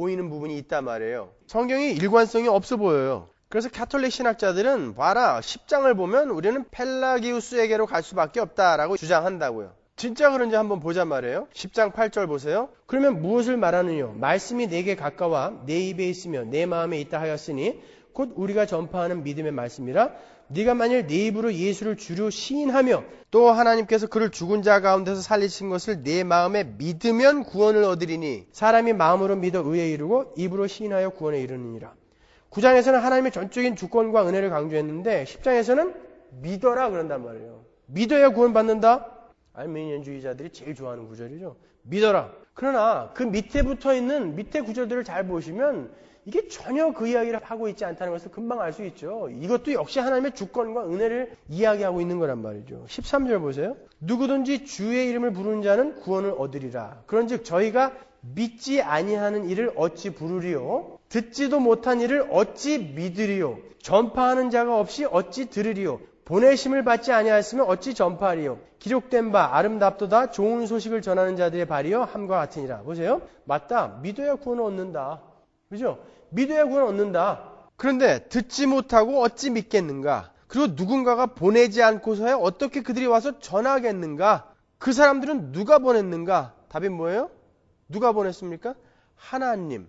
보이는 부분이 있단 말이에요. 성경이 일관성이 없어 보여요. 그래서 가톨릭 신학자들은 봐라 10장을 보면 우리는 펠라기우스에게로 갈 수밖에 없다라고 주장한다고요. 진짜 그런지 한번 보자 말이에요. 10장 8절 보세요. 그러면 무엇을 말하느냐? 말씀이 내게 가까워 내 입에 있으며 내 마음에 있다 하였으니 곧 우리가 전파하는 믿음의 말씀이라. 네가 만일 네 입으로 예수를 주로 시인하며 또 하나님께서 그를 죽은 자 가운데서 살리신 것을 내 마음에 믿으면 구원을 얻으리니 사람이 마음으로 믿어 의에 이르고 입으로 시인하여 구원에 이르느니라. 9장에서는 하나님의 전적인 주권과 은혜를 강조했는데 10장에서는 믿어라 그런단 말이에요. 믿어야 구원받는다? 알미니언주의자들이 제일 좋아하는 구절이죠. 믿어라. 그러나 그 밑에 붙어있는 밑에 구절들을 잘 보시면 이게 전혀 그 이야기를 하고 있지 않다는 것을 금방 알 수 있죠. 이것도 역시 하나님의 주권과 은혜를 이야기하고 있는 거란 말이죠. 13절 보세요. 누구든지 주의 이름을 부르는 자는 구원을 얻으리라. 그런즉 저희가 믿지 아니하는 이를 어찌 부르리요? 듣지도 못한 이를 어찌 믿으리요? 전파하는 자가 없이 어찌 들으리요? 보내심을 받지 아니하였으면 어찌 전파하리요? 기록된 바 아름답도다 좋은 소식을 전하는 자들의 발이요 함과 같으니라. 보세요. 맞다. 믿어야 구원을 얻는다. 그죠? 믿어야 구원을 얻는다. 그런데 듣지 못하고 어찌 믿겠는가? 그리고 누군가가 보내지 않고서야 어떻게 그들이 와서 전하겠는가? 그 사람들은 누가 보냈는가? 답이 뭐예요? 누가 보냈습니까? 하나님.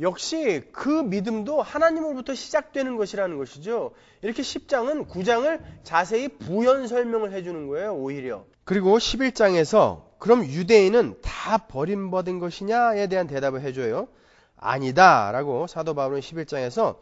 역시 그 믿음도 하나님으로부터 시작되는 것이라는 것이죠. 이렇게 10장은 9장을 자세히 부연 설명을 해주는 거예요. 오히려. 그리고 11장에서 그럼 유대인은 다 버림받은 것이냐에 대한 대답을 해줘요. 아니다 라고 사도 바울은 11장에서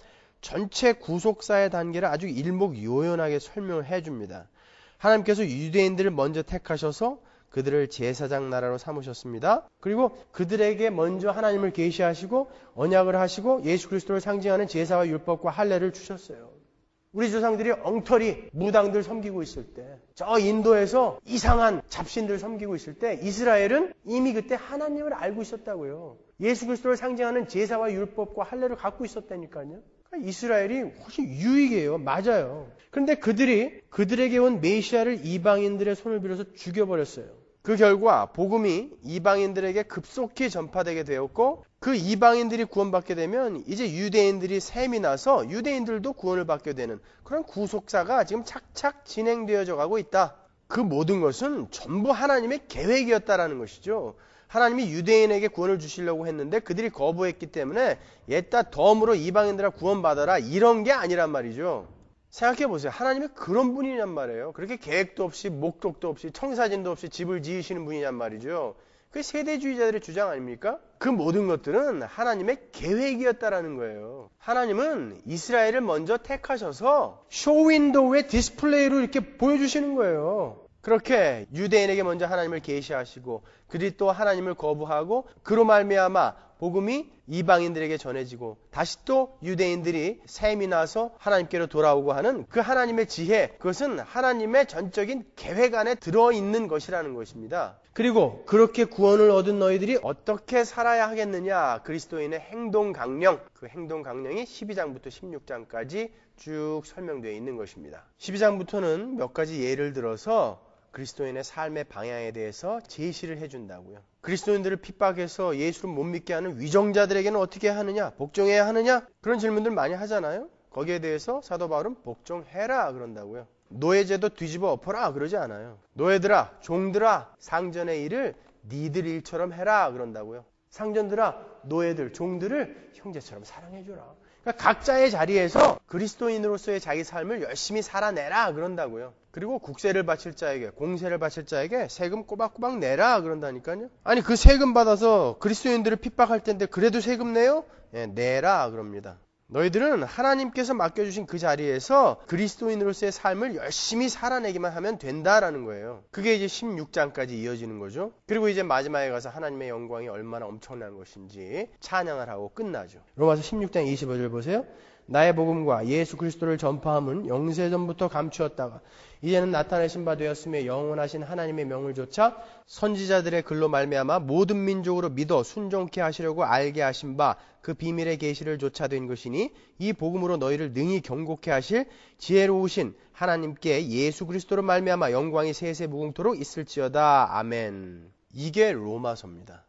전체 구속사의 단계를 아주 일목요연하게 설명을 해줍니다. 하나님께서 유대인들을 먼저 택하셔서 그들을 제사장 나라로 삼으셨습니다. 그리고 그들에게 먼저 하나님을 계시하시고 언약을 하시고 예수 그리스도를 상징하는 제사와 율법과 할례를 주셨어요. 우리 조상들이 엉터리 무당들 섬기고 있을 때, 저 인도에서 이상한 잡신들 섬기고 있을 때 이스라엘은 이미 그때 하나님을 알고 있었다고요. 예수 그리스도를 상징하는 제사와 율법과 할례를 갖고 있었다니까요. 그러니까 이스라엘이 훨씬 유익해요. 맞아요. 그런데 그들에게 온 메시아를 이방인들의 손을 빌어서 죽여버렸어요. 그 결과 복음이 이방인들에게 급속히 전파되게 되었고 그 이방인들이 구원받게 되면 이제 유대인들이 셈이 나서 유대인들도 구원을 받게 되는 그런 구속사가 지금 착착 진행되어져 가고 있다. 그 모든 것은 전부 하나님의 계획이었다라는 것이죠. 하나님이 유대인에게 구원을 주시려고 했는데 그들이 거부했기 때문에 옛다 덤으로 이방인들아 구원받아라 이런 게 아니란 말이죠. 생각해 보세요. 하나님이 그런 분이냔 말이에요. 그렇게 계획도 없이 목적도 없이 청사진도 없이 집을 지으시는 분이냔 말이죠. 그게 세대주의자들의 주장 아닙니까? 그 모든 것들은 하나님의 계획이었다라는 거예요. 하나님은 이스라엘을 먼저 택하셔서 쇼윈도우의 디스플레이로 이렇게 보여주시는 거예요. 그렇게 유대인에게 먼저 하나님을 계시하시고 그들이 또 하나님을 거부하고 그로 말미암아 복음이 이방인들에게 전해지고 다시 또 유대인들이 셈이 나서 하나님께로 돌아오고 하는 그 하나님의 지혜, 그것은 하나님의 전적인 계획 안에 들어있는 것이라는 것입니다. 그리고 그렇게 구원을 얻은 너희들이 어떻게 살아야 하겠느냐, 그리스도인의 행동 강령, 그 행동 강령이 12장부터 16장까지 쭉 설명되어 있는 것입니다. 12장부터는 몇 가지 예를 들어서 그리스도인의 삶의 방향에 대해서 제시를 해준다고요. 그리스도인들을 핍박해서 예수를 못 믿게 하는 위정자들에게는 어떻게 하느냐? 복종해야 하느냐? 그런 질문들 많이 하잖아요. 거기에 대해서 사도 바울은 복종해라 그런다고요. 노예제도 뒤집어 엎어라 그러지 않아요. 노예들아, 종들아, 상전의 일을 니들 일처럼 해라 그런다고요. 상전들아, 노예들, 종들을 형제처럼 사랑해줘라. 그러니까 각자의 자리에서 그리스도인으로서의 자기 삶을 열심히 살아내라 그런다고요. 그리고 국세를 바칠 자에게, 공세를 바칠 자에게 세금 꼬박꼬박 내라 그런다니까요. 아니 그 세금 받아서 그리스도인들을 핍박할 텐데 그래도 세금 내요? 예, 내라 그럽니다. 너희들은 하나님께서 맡겨주신 그 자리에서 그리스도인으로서의 삶을 열심히 살아내기만 하면 된다라는 거예요. 그게 이제 16장까지 이어지는 거죠. 그리고 이제 마지막에 가서 하나님의 영광이 얼마나 엄청난 것인지 찬양을 하고 끝나죠. 로마서 16장 25절 보세요. 나의 복음과 예수 그리스도를 전파함은 영세전부터 감추었다가 이제는 나타내신 바 되었으며 영원하신 하나님의 명을 조차 선지자들의 글로 말미암아 모든 민족으로 믿어 순종케 하시려고 알게 하신 바 그 비밀의 계시를 조차된 것이니 이 복음으로 너희를 능히 경고케 하실 지혜로우신 하나님께 예수 그리스도로 말미암아 영광이 세세 무궁토록 있을지어다. 아멘. 이게 로마서입니다.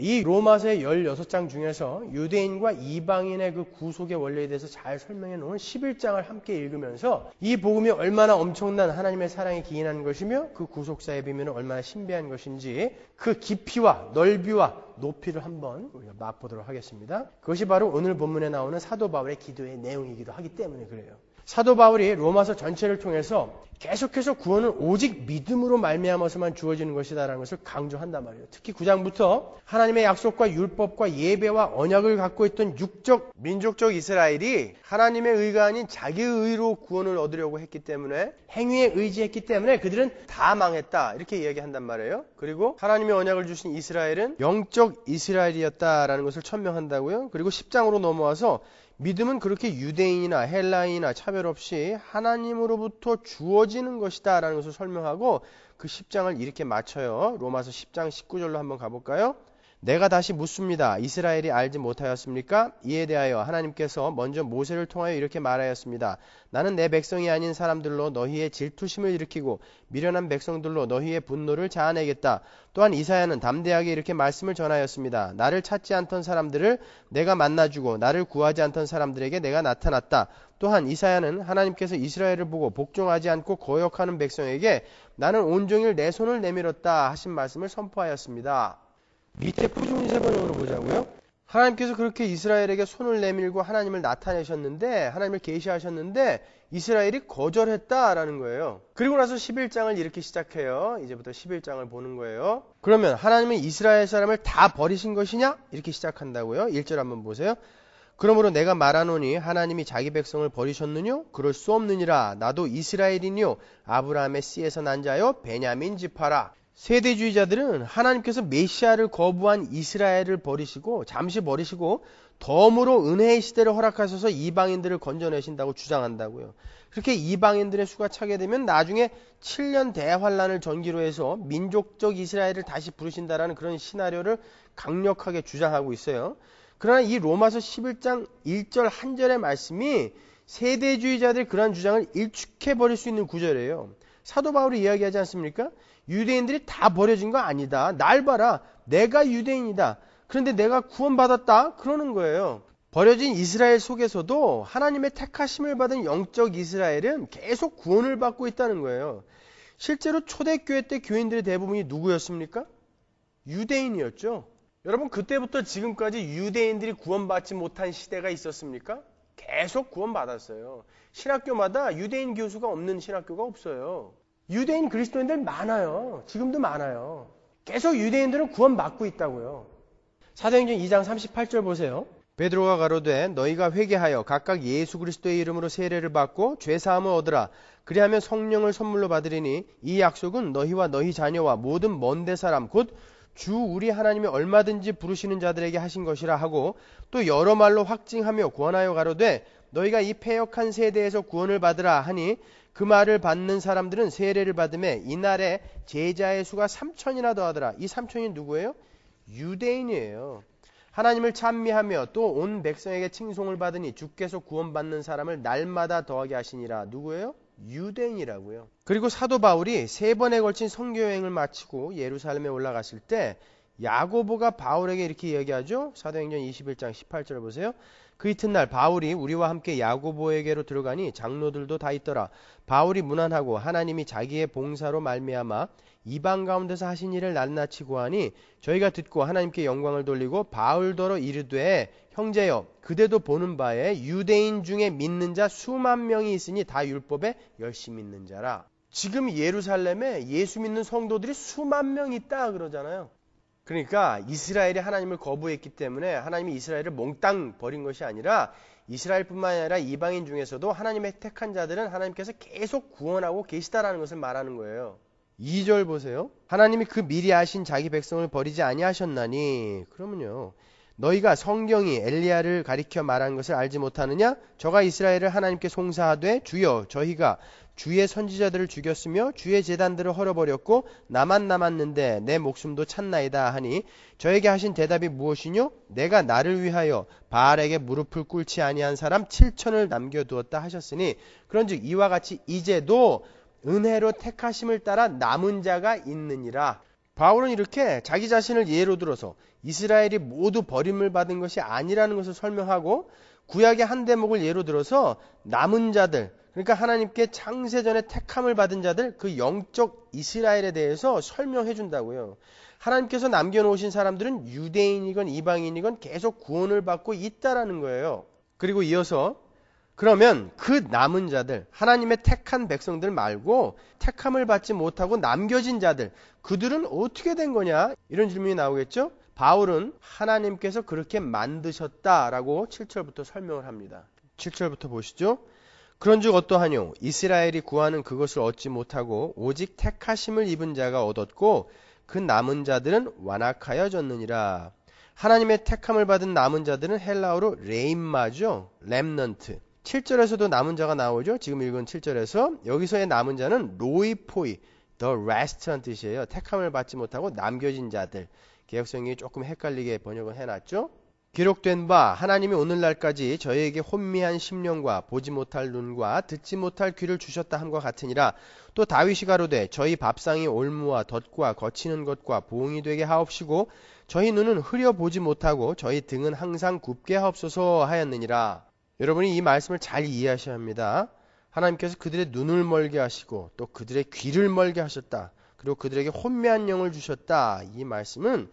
이 로마서의 16장 중에서 유대인과 이방인의 그 구속의 원리에 대해서 잘 설명해 놓은 11장을 함께 읽으면서 이 복음이 얼마나 엄청난 하나님의 사랑에 기인한 것이며 그 구속사의 비밀은 얼마나 신비한 것인지 그 깊이와 넓이와 높이를 한번 우리가 맛보도록 하겠습니다. 그것이 바로 오늘 본문에 나오는 사도 바울의 기도의 내용이기도 하기 때문에 그래요. 사도 바울이 로마서 전체를 통해서 계속해서 구원은 오직 믿음으로 말미암아서만 주어지는 것이다라는 것을 강조한단 말이에요. 특히 9장부터 하나님의 약속과 율법과 예배와 언약을 갖고 있던 육적, 민족적 이스라엘이 하나님의 의가 아닌 자기의 의로 구원을 얻으려고 했기 때문에 행위에 의지했기 때문에 그들은 다 망했다 이렇게 이야기한단 말이에요. 그리고 하나님의 언약을 주신 이스라엘은 영적 이스라엘이었다라는 것을 천명한다고요. 그리고 10장으로 넘어와서 믿음은 그렇게 유대인이나 헬라인이나 차별 없이 하나님으로부터 주어지는 것이다 라는 것을 설명하고 그 10장을 이렇게 마쳐요. 로마서 10장 19절로 한번 가볼까요? 내가 다시 묻습니다. 이스라엘이 알지 못하였습니까? 이에 대하여 하나님께서 먼저 모세를 통하여 이렇게 말하였습니다. 나는 내 백성이 아닌 사람들로 너희의 질투심을 일으키고 미련한 백성들로 너희의 분노를 자아내겠다. 또한 이사야는 담대하게 이렇게 말씀을 전하였습니다. 나를 찾지 않던 사람들을 내가 만나주고 나를 구하지 않던 사람들에게 내가 나타났다. 또한 이사야는 하나님께서 이스라엘을 보고 복종하지 않고 거역하는 백성에게 나는 온종일 내 손을 내밀었다 하신 말씀을 선포하였습니다. 밑에 부중세 번역으로 보자고요. 하나님께서 그렇게 이스라엘에게 손을 내밀고 하나님을 나타내셨는데 하나님을 계시하셨는데 이스라엘이 거절했다라는 거예요. 그리고 나서 11장을 이렇게 시작해요. 이제부터 11장을 보는 거예요. 그러면 하나님은 이스라엘 사람을 다 버리신 것이냐? 이렇게 시작한다고요. 1절 한번 보세요. 그러므로 내가 말하노니 하나님이 자기 백성을 버리셨느뇨? 그럴 수 없느니라. 나도 이스라엘이뇨. 아브라함의 씨에서 난 자요. 베냐민 지파라. 세대주의자들은 하나님께서 메시아를 거부한 이스라엘을 버리시고 잠시 버리시고 덤으로 은혜의 시대를 허락하셔서 이방인들을 건져내신다고 주장한다고요. 그렇게 이방인들의 수가 차게 되면 나중에 7년 대환란을 전기로 해서 민족적 이스라엘을 다시 부르신다라는 그런 시나리오를 강력하게 주장하고 있어요. 그러나 이 로마서 11장 1절 한 절의 말씀이 세대주의자들의 그러한 주장을 일축해버릴 수 있는 구절이에요. 사도 바울이 이야기하지 않습니까? 유대인들이 다 버려진 거 아니다. 날 봐라. 내가 유대인이다. 그런데 내가 구원받았다. 그러는 거예요. 버려진 이스라엘 속에서도 하나님의 택하심을 받은 영적 이스라엘은 계속 구원을 받고 있다는 거예요. 실제로 초대교회 때 교인들의 대부분이 누구였습니까? 유대인이었죠. 여러분 그때부터 지금까지 유대인들이 구원받지 못한 시대가 있었습니까? 계속 구원받았어요. 신학교마다 유대인 교수가 없는 신학교가 없어요. 유대인 그리스도인들 많아요. 지금도 많아요. 계속 유대인들은 구원받고 있다고요. 사도행전 2장 38절 보세요. 베드로가 가로되 너희가 회개하여 각각 예수 그리스도의 이름으로 세례를 받고 죄사함을 얻으라. 그리하면 성령을 선물로 받으리니 이 약속은 너희와 너희 자녀와 모든 먼데 사람 곧 주 우리 하나님이 얼마든지 부르시는 자들에게 하신 것이라 하고 또 여러 말로 확증하며 권하여 가로되 너희가 이 패역한 세대에서 구원을 받으라 하니 그 말을 받는 사람들은 세례를 받음에 이날에 제자의 수가 3,000이나 더하더라. 이 3,000이 누구예요? 유대인이에요. 하나님을 찬미하며 또 온 백성에게 칭송을 받으니 주께서 구원받는 사람을 날마다 더하게 하시니라. 누구예요? 유대인이라고요. 그리고 사도 바울이 3번에 걸친 선교여행을 마치고 예루살렘에 올라갔을 때 야고보가 바울에게 이렇게 이야기하죠. 사도행전 21장 18절을 보세요. 그 이튿날 바울이 우리와 함께 야고보에게로 들어가니 장로들도 다 있더라. 바울이 문안하고 하나님이 자기의 봉사로 말미암아 이방 가운데서 하신 일을 낱낱이 고하니 저희가 듣고 하나님께 영광을 돌리고 바울더러 이르되 형제여 그대도 보는 바에 유대인 중에 믿는 자 수만 명이 있으니 다 율법에 열심히 믿는 자라. 지금 예루살렘에 예수 믿는 성도들이 수만 명 있다 그러잖아요. 그러니까 이스라엘이 하나님을 거부했기 때문에 하나님이 이스라엘을 몽땅 버린 것이 아니라 이스라엘뿐만 아니라 이방인 중에서도 하나님의 택한 자들은 하나님께서 계속 구원하고 계시다라는 것을 말하는 거예요. 2절 보세요. 하나님이 그 미리 아신 자기 백성을 버리지 아니하셨나니 그러면요. 너희가 성경이 엘리야를 가리켜 말한 것을 알지 못하느냐? 저가 이스라엘을 하나님께 송사하되 주여 저희가 주의 선지자들을 죽였으며 주의 제단들을 헐어버렸고 나만 남았는데 내 목숨도 찼나이다 하니 저에게 하신 대답이 무엇이뇨? 내가 나를 위하여 바알에게 무릎을 꿇지 아니한 사람 7,000을 남겨두었다 하셨으니 그런즉 이와 같이 이제도 은혜로 택하심을 따라 남은 자가 있느니라. 바울은 이렇게 자기 자신을 예로 들어서 이스라엘이 모두 버림을 받은 것이 아니라는 것을 설명하고 구약의 한 대목을 예로 들어서 남은 자들, 그러니까 하나님께 창세전에 택함을 받은 자들, 그 영적 이스라엘에 대해서 설명해 준다고요. 하나님께서 남겨놓으신 사람들은 유대인이건 이방인이건 계속 구원을 받고 있다라는 거예요. 그리고 이어서 그러면 그 남은 자들, 하나님의 택한 백성들 말고 택함을 받지 못하고 남겨진 자들, 그들은 어떻게 된 거냐? 이런 질문이 나오겠죠? 바울은 하나님께서 그렇게 만드셨다라고 7절부터 설명을 합니다. 7절부터 보시죠. 그런즉 어떠하뇨? 이스라엘이 구하는 그것을 얻지 못하고 오직 택하심을 입은 자가 얻었고 그 남은 자들은 완악하여졌느니라. 하나님의 택함을 받은 남은 자들은 헬라어로 레임마죠. 렘넌트. 7절에서도 남은 자가 나오죠. 지금 읽은 7절에서. 여기서의 남은 자는 로이포이, the rest란 뜻이에요. 택함을 받지 못하고 남겨진 자들. 개역성이 조금 헷갈리게 번역을 해놨죠. 기록된 바 하나님이 오늘날까지 저희에게 혼미한 심령과 보지 못할 눈과 듣지 못할 귀를 주셨다 함과 같으니라. 또 다윗이 가로되 저희 밥상이 올무와 덫과 거치는 것과 보응이 되게 하옵시고 저희 눈은 흐려 보지 못하고 저희 등은 항상 굽게 하옵소서 하였느니라. 여러분이 이 말씀을 잘 이해하셔야 합니다. 하나님께서 그들의 눈을 멀게 하시고 또 그들의 귀를 멀게 하셨다. 그리고 그들에게 혼미한 영을 주셨다. 이 말씀은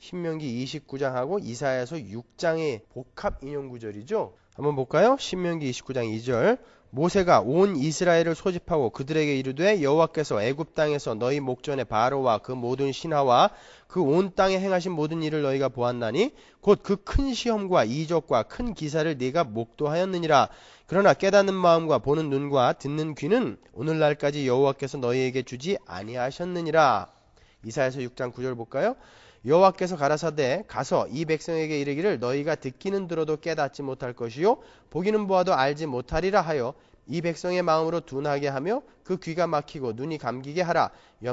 신명기 29장하고 이사야서 6장의 복합 인용 구절이죠. 한번 볼까요? 신명기 29장 2절. 모세가 온 이스라엘을 소집하고 그들에게 이르되 여호와께서 애굽 땅에서 너희 목전에 바로와 그 모든 신하와 그 온 땅에 행하신 모든 일을 너희가 보았나니 곧 그 큰 시험과 이적과 큰 기사를 네가 목도하였느니라. 그러나 깨닫는 마음과 보는 눈과 듣는 귀는 오늘날까지 여호와께서 너희에게 주지 아니하셨느니라. 이사야서 6장 9절 볼까요? 여호와께서 가라사대 가서 이 백성에게 이르기를 너희가 듣기는 들어도 깨닫지 못할 것이요 보기는 보아도 알지 못하리라 하여 이 백성의 마음으로 둔하게 하며 그 귀가 막히고 눈이 감기게 하라.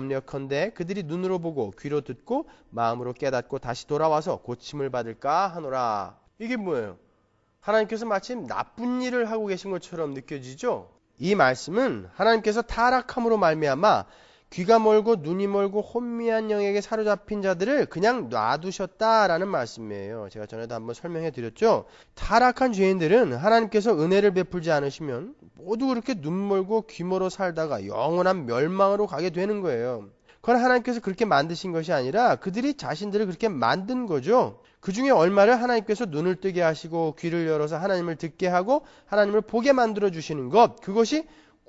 염려컨대 그들이 눈으로 보고 귀로 듣고 마음으로 깨닫고 다시 돌아와서 고침을 받을까 하노라. 이게 뭐예요? 하나님께서 마침 나쁜 일을 하고 계신 것처럼 느껴지죠? 이 말씀은 하나님께서 타락함으로 말미암아 귀가 멀고 눈이 멀고 혼미한 영에게 사로잡힌 자들을 그냥 놔두셨다라는 말씀이에요. 제가 전에도 한번 설명해 드렸죠. 타락한 죄인들은 하나님께서 은혜를 베풀지 않으시면 모두 그렇게 눈 멀고 귀 멀어 살다가 영원한 멸망으로 가게 되는 거예요. 그건 하나님께서 그렇게 만드신 것이 아니라 그들이 자신들을 그렇게 만든 거죠. 그 중에 얼마를 하나님께서 눈을 뜨게 하시고 귀를 열어서 하나님을 듣게 하고 하나님을 보게 만들어 주시는 것, 그것이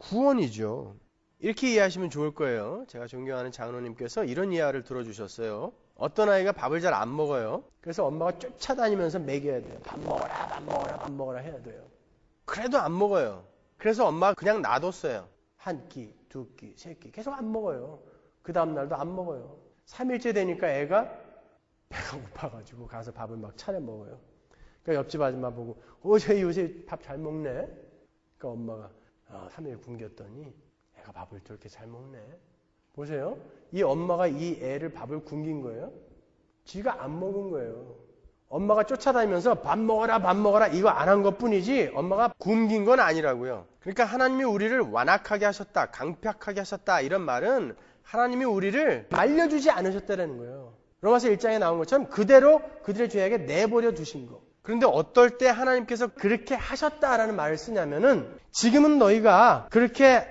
구원이죠. 이렇게 이해하시면 좋을 거예요. 제가 존경하는 장로님께서 이런 이야기를 들어주셨어요. 어떤 아이가 밥을 잘 안 먹어요. 그래서 엄마가 쫓아다니면서 먹여야 돼요. 밥 먹어라, 밥 먹어라, 밥 먹어라 해야 돼요. 그래도 안 먹어요. 그래서 엄마가 그냥 놔뒀어요. 한 끼, 두 끼, 세 끼 계속 안 먹어요. 그 다음 날도 안 먹어요. 3일째 되니까 애가 배가 고파가지고 가서 밥을 막 차려 먹어요. 그러니까 옆집 아줌마 보고 쟤 요새 밥 잘 먹네. 그러니까 엄마가 3일 굶겼더니 애가 밥을 저렇게 잘 먹네. 보세요. 이 엄마가 이 애를 밥을 굶긴 거예요. 지가 안 먹은 거예요. 엄마가 쫓아다니면서 밥 먹어라 이거 안 한 것뿐이지 엄마가 굶긴 건 아니라고요. 그러니까 하나님이 우리를 완악하게 하셨다, 강팍하게 하셨다 이런 말은 하나님이 우리를 말려주지 않으셨다는 거예요. 로마서 1장에 나온 것처럼 그대로 그들의 죄악에 내버려 두신 거. 그런데 어떨 때 하나님께서 그렇게 하셨다라는 말을 쓰냐면은 지금은 너희가 그렇게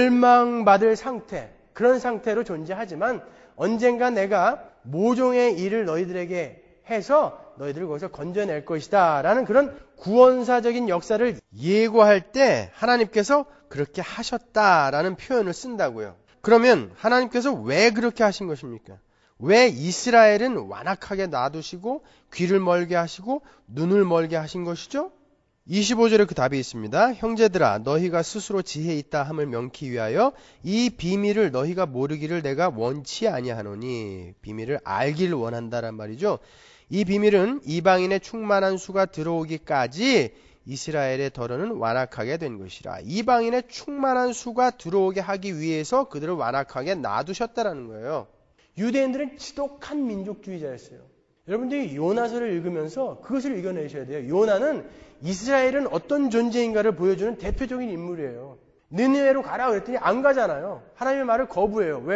멸망받을 상태, 그런 상태로 존재하지만 언젠가 내가 모종의 일을 너희들에게 해서 너희들을 거기서 건져낼 것이다 라는 그런 구원사적인 역사를 예고할 때 하나님께서 그렇게 하셨다라는 표현을 쓴다고요. 그러면 하나님께서 왜 그렇게 하신 것입니까? 왜 이스라엘은 완악하게 놔두시고 귀를 멀게 하시고 눈을 멀게 하신 것이죠? 25절에 그 답이 있습니다. 형제들아 너희가 스스로 지혜 있다 함을 명키 위하여 이 비밀을 너희가 모르기를 내가 원치 아니하노니. 비밀을 알기를 원한다란 말이죠. 이 비밀은 이방인의 충만한 수가 들어오기까지 이스라엘의 덜어는 완악하게 된 것이라. 이방인의 충만한 수가 들어오게 하기 위해서 그들을 완악하게 놔두셨다라는 거예요. 유대인들은 지독한 민족주의자였어요. 여러분들이 요나서를 읽으면서 그것을 읽어내셔야 돼요. 요나는 이스라엘은 어떤 존재인가를 보여주는 대표적인 인물이에요. 느느웨로 가라 그랬더니 안 가잖아요. 하나님의 말을 거부해요. 왜요?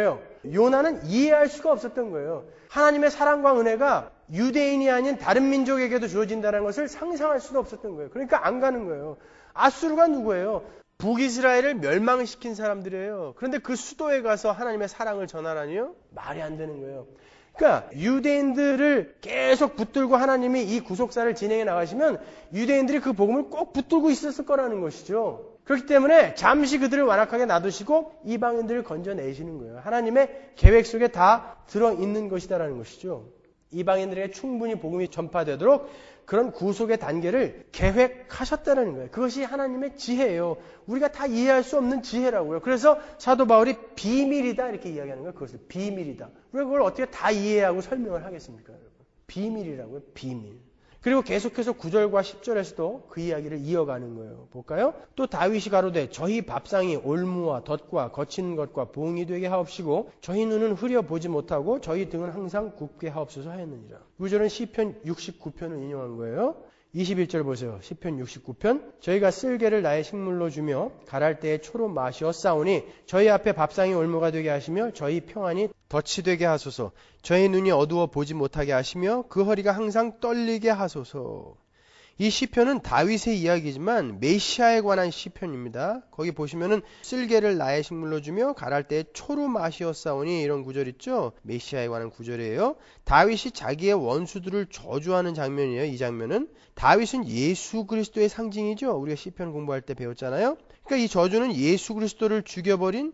요나는 이해할 수가 없었던 거예요. 하나님의 사랑과 은혜가 유대인이 아닌 다른 민족에게도 주어진다는 것을 상상할 수도 없었던 거예요. 그러니까 안 가는 거예요. 아수르가 누구예요? 북이스라엘을 멸망시킨 사람들이에요. 그런데 그 수도에 가서 하나님의 사랑을 전하라니요? 말이 안 되는 거예요. 그러니까 유대인들을 계속 붙들고 하나님이 이 구속사를 진행해 나가시면 유대인들이 그 복음을 꼭 붙들고 있었을 거라는 것이죠. 그렇기 때문에 잠시 그들을 완악하게 놔두시고 이방인들을 건져내시는 거예요. 하나님의 계획 속에 다 들어있는 것이다라는 것이죠. 이방인들에게 충분히 복음이 전파되도록 그런 구속의 단계를 계획하셨다는 거예요. 그것이 하나님의 지혜예요. 우리가 다 이해할 수 없는 지혜라고요. 그래서 사도 바울이 비밀이다 이렇게 이야기하는 거예요. 그것을 비밀이다. 왜 그걸 어떻게 다 이해하고 설명을 하겠습니까? 여러분? 비밀이라고요. 비밀. 그리고 계속해서 9절과 10절에서도 그 이야기를 이어가는 거예요. 볼까요? 또 다윗이 가로되 저희 밥상이 올무와 덫과 거친 것과 봉이 되게 하옵시고 저희 눈은 흐려보지 못하고 저희 등은 항상 굽게 하옵소서 하였느니라. 9절은 시편 69편을 인용한 거예요. 21절 보세요. 시편 69편 저희가 쓸개를 나의 식물로 주며 갈할 때에 초로 마시었사오니 저희 앞에 밥상이 올무가 되게 하시며 저희 평안이 덫이 되게 하소서. 저희 눈이 어두워 보지 못하게 하시며 그 허리가 항상 떨리게 하소서. 이 시편은 다윗의 이야기지만 메시아에 관한 시편입니다. 거기 보시면은 쓸개를 나의 식물로 주며 갈할 때에 초로 마시었사오니 이런 구절 있죠. 메시아에 관한 구절이에요. 다윗이 자기의 원수들을 저주하는 장면이에요. 이 장면은 다윗은 예수 그리스도의 상징이죠. 우리가 시편 공부할 때 배웠잖아요. 그러니까 이 저주는 예수 그리스도를 죽여버린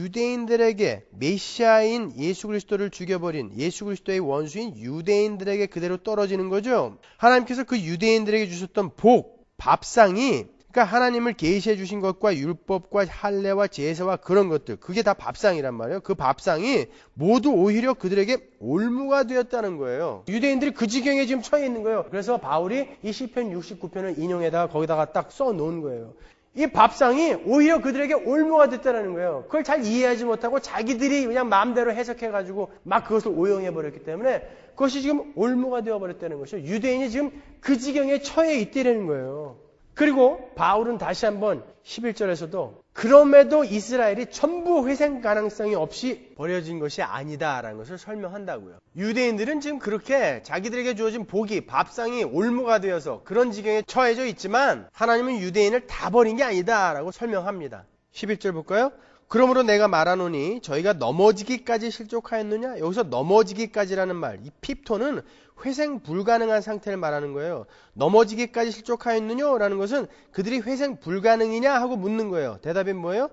유대인들에게 메시아인 예수 그리스도를 죽여버린 예수 그리스도의 원수인 유대인들에게 그대로 떨어지는 거죠. 하나님께서 그 유대인들에게 주셨던 복, 밥상이 그러니까 하나님을 계시해 주신 것과 율법과 할례와 제사와 그런 것들 그게 다 밥상이란 말이에요. 그 밥상이 모두 오히려 그들에게 올무가 되었다는 거예요. 유대인들이 그 지경에 지금 처해 있는 거예요. 그래서 바울이 이 시편 69편을 인용해다가 거기다가 딱 써놓은 거예요. 이 밥상이 오히려 그들에게 올무가 됐다는 거예요. 그걸 잘 이해하지 못하고 자기들이 그냥 마음대로 해석해가지고 막 그것을 오용해버렸기 때문에 그것이 지금 올무가 되어버렸다는 것이죠. 유대인이 지금 그 지경에 처해 있다는 거예요. 그리고 바울은 다시 한번 11절에서도 그럼에도 이스라엘이 전부 회생 가능성이 없이 버려진 것이 아니다라는 것을 설명한다고요. 유대인들은 지금 그렇게 자기들에게 주어진 복이 밥상이 올무가 되어서 그런 지경에 처해져 있지만 하나님은 유대인을 다 버린 게 아니다라고 설명합니다. 11절 볼까요? 그러므로 내가 말하노니 저희가 넘어지기까지 실족하였느냐? 여기서 넘어지기까지라는 말, 이 핍토는 회생 불가능한 상태를 말하는 거예요. 넘어지기까지 실족하였느냐? 라는 것은 그들이 회생 불가능이냐? 하고 묻는 거예요. 대답이 뭐예요?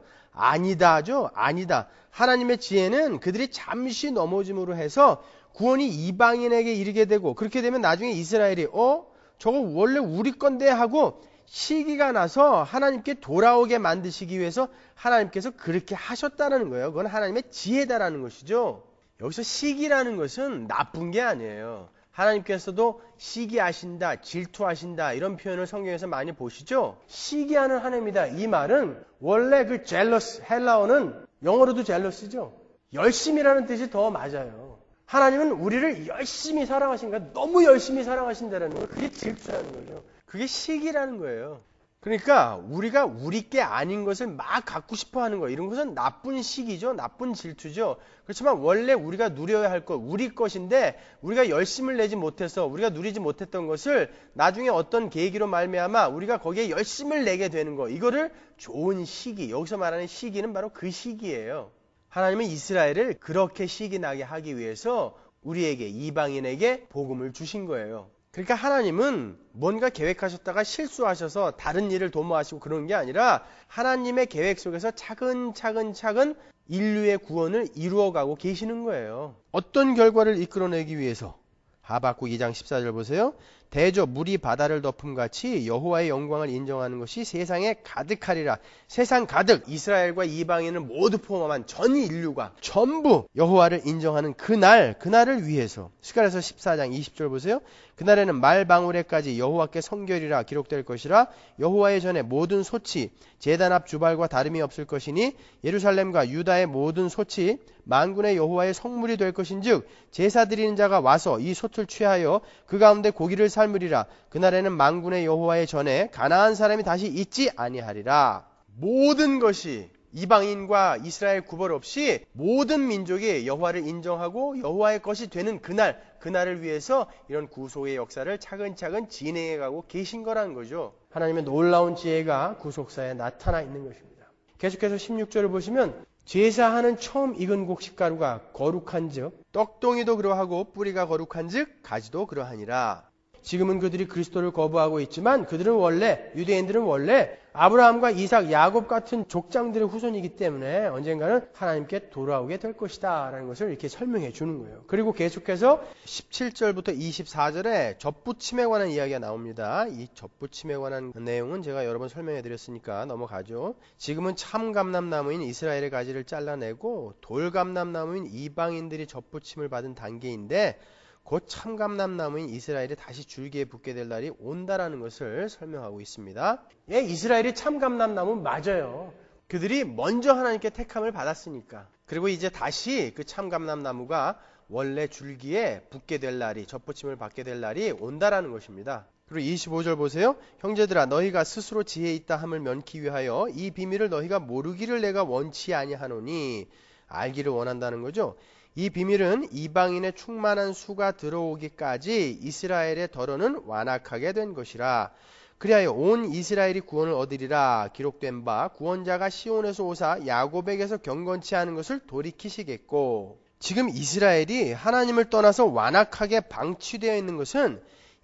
아니다죠. 아니다. 하나님의 지혜는 그들이 잠시 넘어짐으로 해서 구원이 이방인에게 이르게 되고 그렇게 되면 나중에 이스라엘이 저거 원래 우리 건데 하고 시기가 나서 하나님께 돌아오게 만드시기 위해서 하나님께서 그렇게 하셨다는 거예요. 그건 하나님의 지혜다라는 것이죠. 여기서 시기라는 것은 나쁜 게 아니에요. 하나님께서도 시기하신다, 질투하신다 이런 표현을 성경에서 많이 보시죠. 시기하는 하나님이다. 이 말은 원래 그 jealous, 헬라어는 영어로도 jealous죠. 열심이라는 뜻이 더 맞아요. 하나님은 우리를 열심히 사랑하신가 너무 열심히 사랑하신다는 거예요. 그게 질투라는 거죠. 그게 시기라는 거예요. 그러니까 우리가 우리 게 아닌 것을 막 갖고 싶어 하는 거 이런 것은 나쁜 시기죠. 나쁜 질투죠. 그렇지만 원래 우리가 누려야 할 것, 우리 것인데 우리가 열심을 내지 못해서 우리가 누리지 못했던 것을 나중에 어떤 계기로 말미암아 우리가 거기에 열심을 내게 되는 거 이거를 좋은 시기, 여기서 말하는 시기는 바로 그 시기예요. 하나님은 이스라엘을 그렇게 시기 나게 하기 위해서 우리에게 이방인에게 복음을 주신 거예요. 그러니까 하나님은 뭔가 계획하셨다가 실수하셔서 다른 일을 도모하시고 그런 게 아니라 하나님의 계획 속에서 차근차근 인류의 구원을 이루어가고 계시는 거예요. 어떤 결과를 이끌어내기 위해서? 하박국 2장 14절 보세요. 대저 물이 바다를 덮음같이 여호와의 영광을 인정하는 것이 세상에 가득하리라. 세상 가득 이스라엘과 이방인을 모두 포함한 전 인류가 전부 여호와를 인정하는 그날을 위해서. 스가랴서 14장 20절 보세요. 그날에는 말방울에까지 여호와께 성결이라 기록될 것이라. 여호와의 전에 모든 솥이 제단 앞 주발과 다름이 없을 것이니 예루살렘과 유다의 모든 솥이 만군의 여호와의 성물이 될 것인즉 제사 드리는 자가 와서 이 솥을 취하여 그 가운데 고기를 삶으리라. 그날에는 만군의 여호와의 전에 가나안 사람이 다시 있지 아니하리라. 모든 것이 이방인과 이스라엘 구별 없이 모든 민족이 여호와를 인정하고 여호와의 것이 되는 그날을 위해서 이런 구속의 역사를 차근차근 진행해가고 계신 거라는 거죠. 하나님의 놀라운 지혜가 구속사에 나타나 있는 것입니다. 계속해서 16절을 보시면 제사하는 처음 익은 곡식가루가 거룩한 즉 떡동이도 그러하고 뿌리가 거룩한 즉 가지도 그러하니라. 지금은 그들이 그리스도를 거부하고 있지만 그들은 원래 유대인들은 원래 아브라함과 이삭, 야곱 같은 족장들의 후손이기 때문에 언젠가는 하나님께 돌아오게 될 것이다 라는 것을 이렇게 설명해 주는 거예요. 그리고 계속해서 17절부터 24절에 젖부침에 관한 이야기가 나옵니다. 이 젖부침에 관한 내용은 제가 여러 번 설명해 드렸으니까 넘어가죠. 지금은 참감람나무인 이스라엘의 가지를 잘라내고 돌감람나무인 이방인들이 젖부침을 받은 단계인데 곧 참감람나무인 이스라엘이 다시 줄기에 붙게 될 날이 온다라는 것을 설명하고 있습니다. 예, 이스라엘이 참감람나무 맞아요. 그들이 먼저 하나님께 택함을 받았으니까. 그리고 이제 다시 그 참감람나무가 원래 줄기에 붙게 될 날이, 젖붙임을 받게 될 날이 온다라는 것입니다. 그리고 25절 보세요. 형제들아 너희가 스스로 지혜 있다 함을 면키 위하여 이 비밀을 너희가 모르기를 내가 원치 아니하노니 알기를 원한다는 거죠. 이 비밀은 이방인의 충만한 수가 들어오기까지 이스라엘의 덜어는 완악하게 된 것이라. 그리하여 온 이스라엘이 구원을 얻으리라. 기록된 바 구원자가 시온에서 오사 야곱에게서 경건치 않은 것을 돌이키시겠고. 지금 이스라엘이 하나님을 떠나서 완악하게 방치되어 있는 것은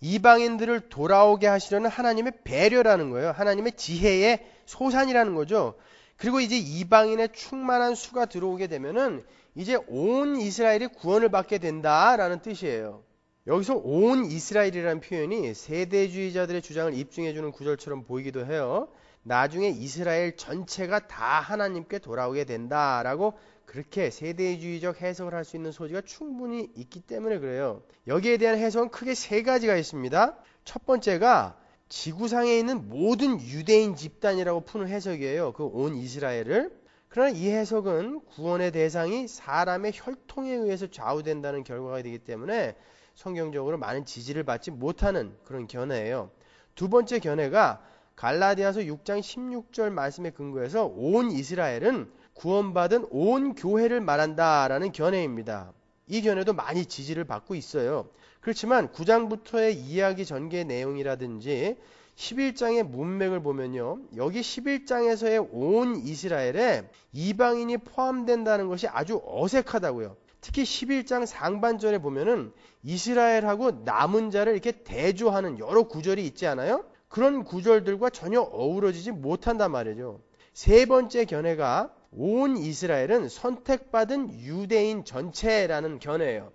이방인들을 돌아오게 하시려는 하나님의 배려라는 거예요. 하나님의 지혜의 소산이라는 거죠. 그리고 이제 이방인의 충만한 수가 들어오게 되면은 이제 온 이스라엘이 구원을 받게 된다라는 뜻이에요. 여기서 온 이스라엘이라는 표현이 세대주의자들의 주장을 입증해주는 구절처럼 보이기도 해요. 나중에 이스라엘 전체가 다 하나님께 돌아오게 된다라고 그렇게 세대주의적 해석을 할 수 있는 소지가 충분히 있기 때문에 그래요. 여기에 대한 해석은 크게 세 가지가 있습니다. 첫 번째가 지구상에 있는 모든 유대인 집단이라고 푸는 해석이에요. 그 온 이스라엘을. 그러나 이 해석은 구원의 대상이 사람의 혈통에 의해서 좌우된다는 결과가 되기 때문에 성경적으로 많은 지지를 받지 못하는 그런 견해예요. 두 번째 견해가 갈라디아서 6장 16절 말씀에 근거해서 온 이스라엘은 구원받은 온 교회를 말한다라는 견해입니다. 이 견해도 많이 지지를 받고 있어요. 그렇지만 9장부터의 이야기 전개 내용이라든지 11장의 문맥을 보면요. 여기 11장에서의 온 이스라엘에 이방인이 포함된다는 것이 아주 어색하다고요. 특히 11장 상반절에 보면은 이스라엘하고 남은 자를 이렇게 대조하는 여러 구절이 있지 않아요? 그런 구절들과 전혀 어우러지지 못한단 말이죠. 세 번째 견해가 온 이스라엘은 선택받은 유대인 전체라는 견해예요.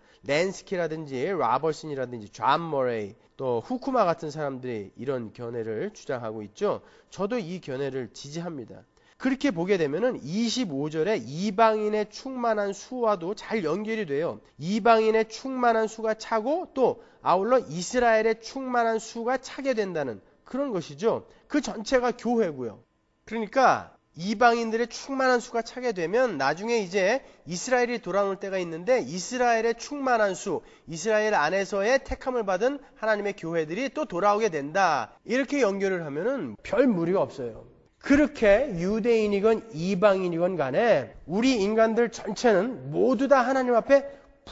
랜스키라든지 라버슨이라든지 존 머레이 또 후쿠마 같은 사람들이 이런 견해를 주장하고 있죠. 저도 이 견해를 지지합니다. 그렇게 보게 되면은 25절에 이방인의 충만한 수와도 잘 연결이 돼요. 이방인의 충만한 수가 차고 또 아울러 이스라엘의 충만한 수가 차게 된다는 그런 것이죠. 그 전체가 교회고요. 그러니까 이방인들의 충만한 수가 차게 되면 나중에 이제 이스라엘이 돌아올 때가 있는데 이스라엘의 충만한 수, 이스라엘 안에서의 택함을 받은 하나님의 교회들이 또 돌아오게 된다. 이렇게 연결을 하면은 별 무리가 없어요. 그렇게 유대인이건 이방인이건 간에 우리 인간들 전체는 모두 다 하나님 앞에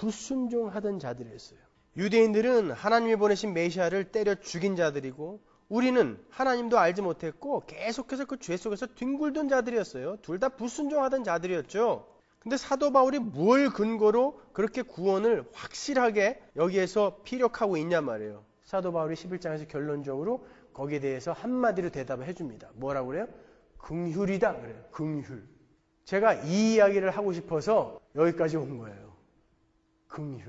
불순종하던 자들이었어요. 유대인들은 하나님이 보내신 메시아를 때려 죽인 자들이고 우리는 하나님도 알지 못했고 계속해서 그 죄 속에서 뒹굴던 자들이었어요. 둘 다 불순종하던 자들이었죠. 근데 사도 바울이 뭘 근거로 그렇게 구원을 확실하게 여기에서 피력하고 있냔 말이에요. 사도 바울이 11장에서 결론적으로 거기에 대해서 한마디로 대답을 해줍니다. 뭐라고 그래요? 긍휼이다 그래요. 긍휼. 제가 이 이야기를 하고 싶어서 여기까지 온 거예요. 긍휼.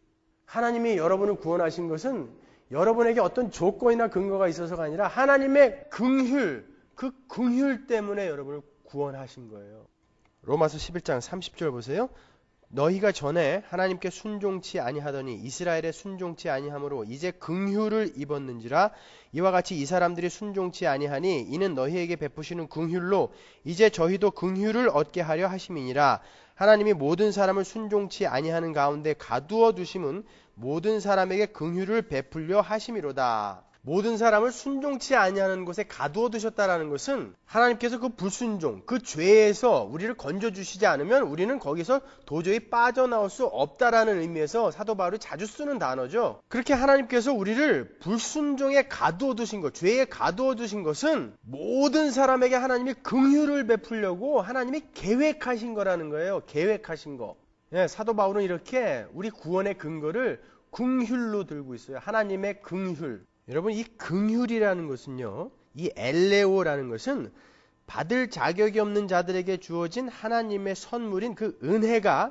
하나님이 여러분을 구원하신 것은 여러분에게 어떤 조건이나 근거가 있어서가 아니라 하나님의 긍휼, 그 긍휼 때문에 여러분을 구원하신 거예요. 로마서 11장 30절 보세요. 너희가 전에 하나님께 순종치 아니하더니 이스라엘에 순종치 아니하므로 이제 긍휼을 입었는지라. 이와 같이 이 사람들이 순종치 아니하니 이는 너희에게 베푸시는 긍휼로 이제 저희도 긍휼을 얻게 하려 하심이니라. 하나님이 모든 사람을 순종치 아니하는 가운데 가두어 두심은 모든 사람에게 긍휼을 베풀려 하심이로다. 모든 사람을 순종치 아니하는 곳에 가두어 두셨다라는 것은 하나님께서 그 불순종, 그 죄에서 우리를 건져주시지 않으면 우리는 거기서 도저히 빠져나올 수 없다라는 의미에서 사도 바울이 자주 쓰는 단어죠. 그렇게 하나님께서 우리를 불순종에 가두어 두신 것, 죄에 가두어 두신 것은 모든 사람에게 하나님이 긍휼을 베풀려고 하나님이 계획하신 거라는 거예요. 계획하신 거. 예, 사도 바울은 이렇게 우리 구원의 근거를 긍휼로 들고 있어요. 하나님의 긍휼. 여러분, 이 긍휼이라는 것은요, 이 엘레오라는 것은 받을 자격이 없는 자들에게 주어진 하나님의 선물인 그 은혜가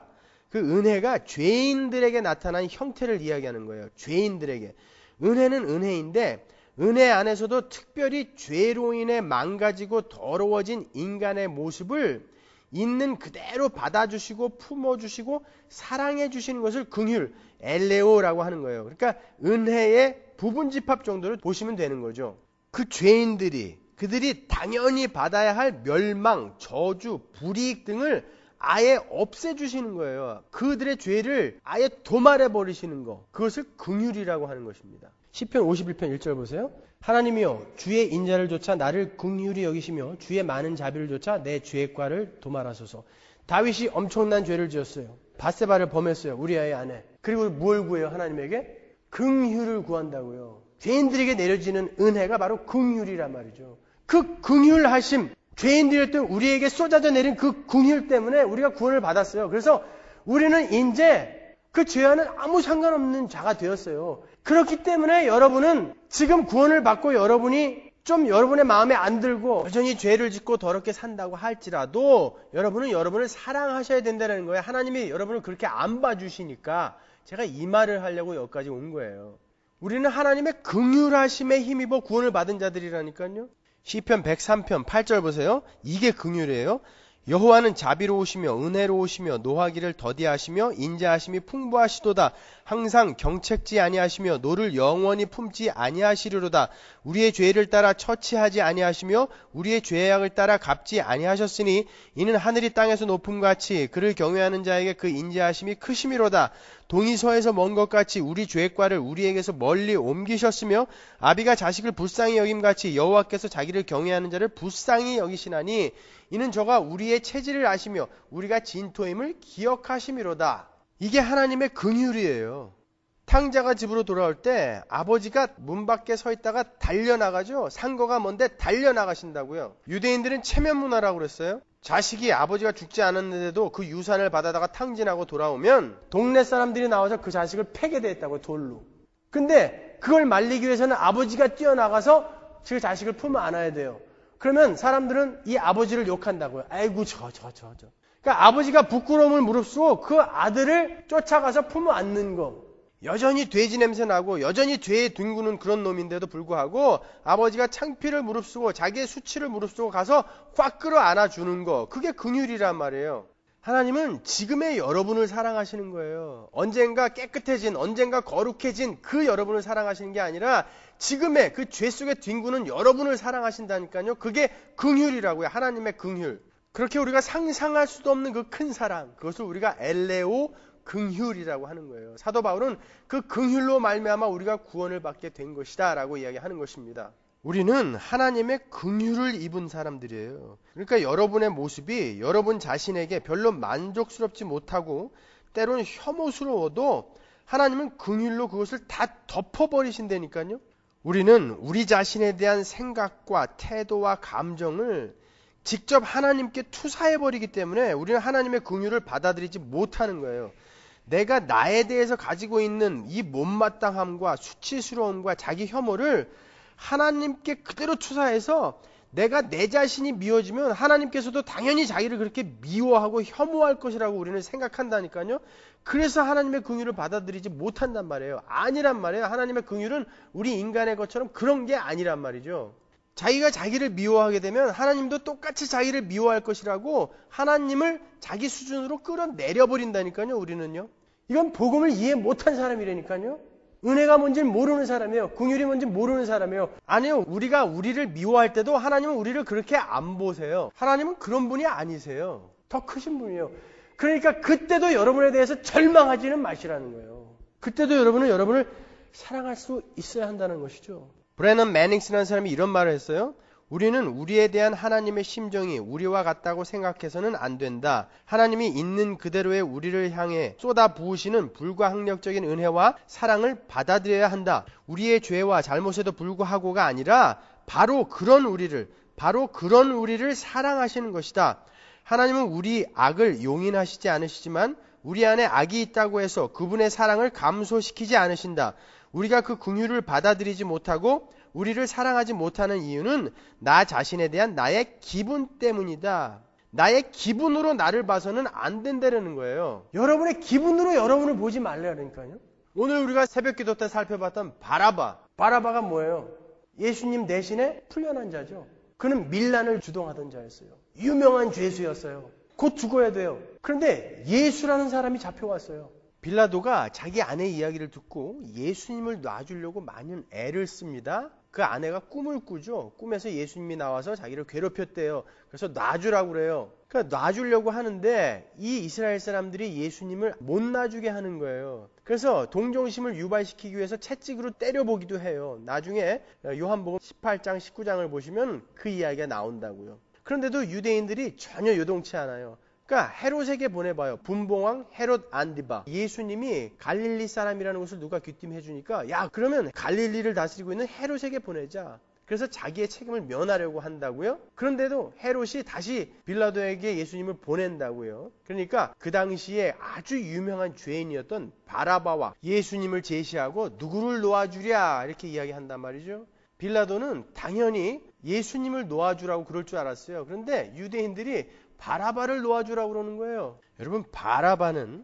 죄인들에게 나타난 형태를 이야기하는 거예요. 죄인들에게. 은혜는 은혜인데 은혜 안에서도 특별히 죄로 인해 망가지고 더러워진 인간의 모습을 있는 그대로 받아주시고 품어주시고 사랑해주시는 것을 긍휼, 엘레오라고 하는 거예요. 그러니까 은혜의 부분집합 정도로 보시면 되는 거죠. 그 죄인들이 그들이 당연히 받아야 할 멸망, 저주, 불이익 등을 아예 없애주시는 거예요. 그들의 죄를 아예 도말해 버리시는 거. 그것을 긍휼이라고 하는 것입니다. 시편 51편 1절 보세요. 하나님이여 주의 인자를 좇아 나를 긍휼히 여기시며 주의 많은 자비를 좇아 내 죄과를 도말하소서. 다윗이 엄청난 죄를 지었어요. 밧세바를 범했어요. 우리아의 아내. 그리고 뭘 구해요? 하나님에게? 긍휼을 구한다고요. 죄인들에게 내려지는 은혜가 바로 긍휼이란 말이죠. 그 긍휼하심, 죄인들이었던 우리에게 쏟아져 내린 그 긍휼 때문에 우리가 구원을 받았어요. 그래서 우리는 이제 그 죄와는 아무 상관없는 자가 되었어요. 그렇기 때문에 여러분은 지금 구원을 받고 여러분이 좀 여러분의 마음에 안 들고 여전히 죄를 짓고 더럽게 산다고 할지라도 여러분은 여러분을 사랑하셔야 된다는 거예요. 하나님이 여러분을 그렇게 안 봐주시니까 제가 이 말을 하려고 여기까지 온 거예요. 우리는 하나님의 긍휼하심에 힘입어 구원을 받은 자들이라니까요. 시편 103편 8절 보세요. 이게 긍휼이에요. 여호와는 자비로우시며 은혜로우시며 노하기를 더디하시며 인자하심이 풍부하시도다. 항상 경책지 아니하시며 노를 영원히 품지 아니하시리로다. 우리의 죄를 따라 처치하지 아니하시며 우리의 죄악을 따라 갚지 아니하셨으니 이는 하늘이 땅에서 높음같이 그를 경외하는 자에게 그 인자하심이 크심이로다. 동이 서에서 먼 것 같이 우리 죄과를 우리에게서 멀리 옮기셨으며 아비가 자식을 불쌍히 여김같이 여호와께서 자기를 경외하는 자를 불쌍히 여기시나니 이는 저가 우리의 체질을 아시며 우리가 진토임을 기억하심이로다. 이게 하나님의 긍휼이에요. 탕자가 집으로 돌아올 때 아버지가 문 밖에 서 있다가 달려나가죠. 상거가 먼데 달려나가신다고요. 유대인들은 체면 문화라고 그랬어요. 자식이 아버지가 죽지 않았는데도 그 유산을 받아다가 탕진하고 돌아오면 동네 사람들이 나와서 그 자식을 패게 됐다고, 돌로. 근데 그걸 말리기 위해서는 아버지가 뛰어나가서 그 자식을 품어 안아야 돼요. 그러면 사람들은 이 아버지를 욕한다고요. 아이고 저. 그러니까 아버지가 부끄러움을 무릅쓰고 그 아들을 쫓아가서 품어 안는 거. 여전히 돼지 냄새 나고 여전히 죄에 뒹구는 그런 놈인데도 불구하고 아버지가 창피를 무릅쓰고 자기의 수치를 무릅쓰고 가서 확 끌어 안아주는 거. 그게 긍휼이란 말이에요. 하나님은 지금의 여러분을 사랑하시는 거예요. 언젠가 깨끗해진, 언젠가 거룩해진 그 여러분을 사랑하시는 게 아니라 지금의 그 죄 속에 뒹구는 여러분을 사랑하신다니까요. 그게 긍휼이라고요. 하나님의 긍휼. 그렇게 우리가 상상할 수도 없는 그 큰 사랑, 그것을 우리가 엘레오 긍휼이라고 하는 거예요. 사도 바울은 그 긍휼로 말미암아 우리가 구원을 받게 된 것이다 라고 이야기하는 것입니다. 우리는 하나님의 긍휼을 입은 사람들이에요. 그러니까 여러분의 모습이 여러분 자신에게 별로 만족스럽지 못하고 때로는 혐오스러워도 하나님은 긍휼로 그것을 다 덮어버리신다니까요. 우리는 우리 자신에 대한 생각과 태도와 감정을 직접 하나님께 투사해버리기 때문에 우리는 하나님의 긍휼을 받아들이지 못하는 거예요. 내가 나에 대해서 가지고 있는 이 못마땅함과 수치스러움과 자기 혐오를 하나님께 그대로 투사해서 내가 내 자신이 미워지면 하나님께서도 당연히 자기를 그렇게 미워하고 혐오할 것이라고 우리는 생각한다니까요. 그래서 하나님의 긍휼을 받아들이지 못한단 말이에요. 아니란 말이에요. 하나님의 긍휼은 우리 인간의 것처럼 그런 게 아니란 말이죠. 자기가 자기를 미워하게 되면 하나님도 똑같이 자기를 미워할 것이라고 하나님을 자기 수준으로 끌어내려버린다니까요. 우리는요. 이건 복음을 이해 못한 사람이라니까요. 은혜가 뭔지를 모르는 사람이에요. 긍휼이 뭔지 모르는 사람이에요. 아니요. 우리가 우리를 미워할 때도 하나님은 우리를 그렇게 안 보세요. 하나님은 그런 분이 아니세요. 더 크신 분이에요. 그러니까 그때도 여러분에 대해서 절망하지는 마시라는 거예요. 그때도 여러분은 여러분을 사랑할 수 있어야 한다는 것이죠. 브래넌 매닝스라는 사람이 이런 말을 했어요. 우리는 우리에 대한 하나님의 심정이 우리와 같다고 생각해서는 안 된다. 하나님이 있는 그대로의 우리를 향해 쏟아 부으시는 불가항력적인 은혜와 사랑을 받아들여야 한다. 우리의 죄와 잘못에도 불구하고가 아니라 바로 그런 우리를 사랑하시는 것이다. 하나님은 우리 악을 용인하시지 않으시지만 우리 안에 악이 있다고 해서 그분의 사랑을 감소시키지 않으신다. 우리가 그 긍휼을 받아들이지 못하고 우리를 사랑하지 못하는 이유는 나 자신에 대한 나의 기분 때문이다. 나의 기분으로 나를 봐서는 안 된다는 거예요. 여러분의 기분으로 여러분을 보지 말라니까요. 오늘 우리가 새벽기도 때 살펴봤던 바라바가 뭐예요? 예수님 대신에 풀려난 자죠. 그는 밀란을 주동하던 자였어요. 유명한 죄수였어요. 곧 죽어야 돼요. 그런데 예수라는 사람이 잡혀왔어요. 빌라도가 자기 아내의 이야기를 듣고 예수님을 놔주려고 많은 애를 씁니다. 그 아내가 꿈을 꾸죠. 꿈에서 예수님이 나와서 자기를 괴롭혔대요. 그래서 놔주라고 그래요. 그러니까 놔주려고 하는데 이 이스라엘 사람들이 예수님을 못 놔주게 하는 거예요. 그래서 동정심을 유발시키기 위해서 채찍으로 때려보기도 해요. 나중에 요한복음 18장 19장을 보시면 그 이야기가 나온다고요. 그런데도 유대인들이 전혀 요동치 않아요. 그러니까 헤롯에게 보내봐요. 분봉왕 헤롯 안디바. 예수님이 갈릴리 사람이라는 것을 누가 귀띔해 주니까 야 그러면 갈릴리를 다스리고 있는 헤롯에게 보내자. 그래서 자기의 책임을 면하려고 한다고요. 그런데도 헤롯이 다시 빌라도에게 예수님을 보낸다고요. 그러니까 그 당시에 아주 유명한 죄인이었던 바라바와 예수님을 제시하고 누구를 놓아주랴 이렇게 이야기한단 말이죠. 빌라도는 당연히 예수님을 놓아주라고 그럴 줄 알았어요. 그런데 유대인들이 바라바를 놓아주라고 그러는 거예요. 여러분 바는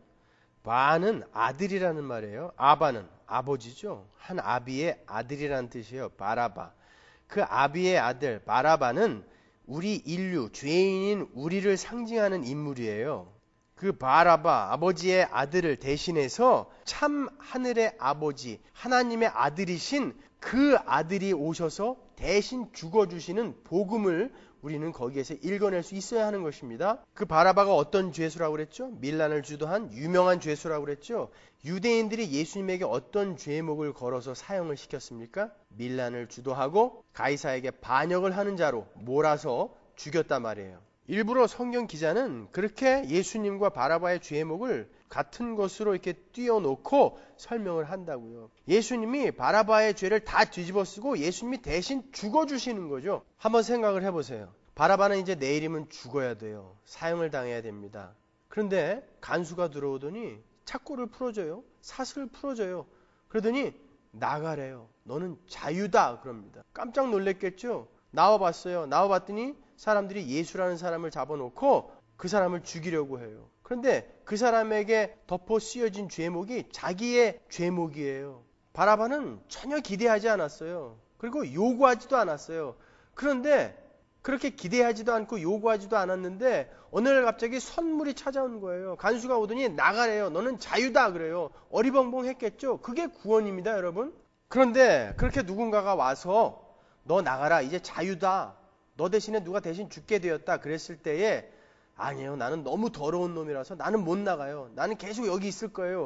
아들이라는 말이에요. 아바는 아버지죠. 한 아비의 아들이라는 뜻이에요. 바라바. 그 아비의 아들 바라바는 우리 인류 죄인인 우리를 상징하는 인물이에요. 그 바라바 아버지의 아들을 대신해서 참 하늘의 아버지 하나님의 아들이신 그 아들이 오셔서 대신 죽어주시는 복음을 우리는 거기에서 읽어낼 수 있어야 하는 것입니다. 그 바라바가 어떤 죄수라고 그랬죠? 밀란을 주도한 유명한 죄수라고 그랬죠? 유대인들이 예수님에게 어떤 죄목을 걸어서 사형을 시켰습니까? 밀란을 주도하고 가이사에게 반역을 하는 자로 몰아서 죽였단 말이에요. 일부러 성경 기자는 그렇게 예수님과 바라바의 죄목을 같은 것으로 이렇게 띄워놓고 설명을 한다고요. 예수님이 바라바의 죄를 다 뒤집어 쓰고 예수님이 대신 죽어주시는 거죠. 한번 생각을 해보세요. 바라바는 이제 내일이면 죽어야 돼요. 사형을 당해야 됩니다. 그런데 간수가 들어오더니 착고를 풀어줘요. 사슬을 풀어줘요. 그러더니 나가래요. 너는 자유다 그럽니다. 깜짝 놀랐겠죠. 나와봤어요. 나와봤더니 사람들이 예수라는 사람을 잡아놓고 그 사람을 죽이려고 해요. 그런데 그 사람에게 덮어 씌워진 죄목이 자기의 죄목이에요. 바라바는 전혀 기대하지 않았어요. 그리고 요구하지도 않았어요. 그런데 그렇게 기대하지도 않고 요구하지도 않았는데 어느 날 갑자기 선물이 찾아온 거예요. 간수가 오더니 나가래요. 너는 자유다 그래요. 어리벙벙했겠죠. 그게 구원입니다, 여러분. 그런데 그렇게 누군가가 와서 너 나가라. 이제 자유다. 너 대신에 누가 대신 죽게 되었다. 그랬을 때에 아니에요. 나는 너무 더러운 놈이라서 나는 못 나가요. 나는 계속 여기 있을 거예요.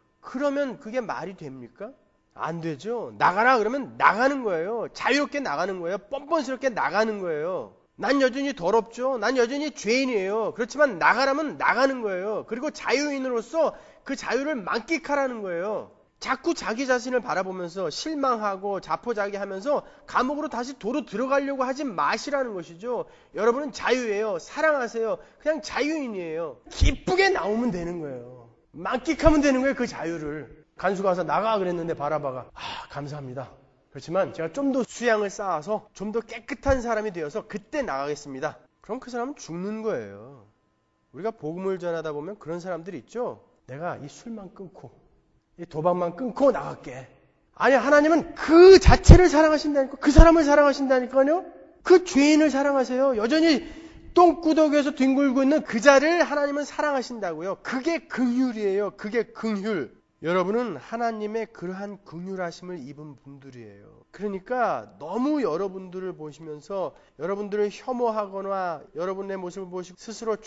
그러면 그게 말이 됩니까? 안 되죠. 나가라 그러면 나가는 거예요. 자유롭게 나가는 거예요. 뻔뻔스럽게 나가는 거예요. 난 여전히 더럽죠. 난 여전히 죄인이에요. 그렇지만 나가라면 나가는 거예요. 그리고 자유인으로서 그 자유를 만끽하라는 거예요. 자꾸 자기 자신을 바라보면서 실망하고 자포자기하면서 감옥으로 다시 도로 들어가려고 하지 마시라는 것이죠. 여러분은 자유예요. 사랑하세요. 그냥 자유인이에요. 기쁘게 나오면 되는 거예요. 만끽하면 되는 거예요. 그 자유를. 간수가 와서 나가 그랬는데 바라바가 감사합니다. 그렇지만 제가 좀 더 수양을 쌓아서 좀 더 깨끗한 사람이 되어서 그때 나가겠습니다. 그럼 그 사람은 죽는 거예요. 우리가 복음을 전하다 보면 그런 사람들이 있죠. 내가 이 술만 끊고 이 도박만 끊고 나갈게. 아니 하나님은 그 자체를 사랑하신다니까. 그 사람을 사랑하신다니까요. 그 죄인을 사랑하세요. 여전히 똥구덩이에서 뒹굴고 있는 그 자를 하나님은 사랑하신다고요. 그게 긍휼이에요. 그게 긍휼. 여러분은 하나님의 그러한 긍휼하심을 입은 분들이에요. 그러니까 너무 여러분들을 보시면서 여러분들을 혐오하거나 여러분의 모습을 보시고 스스로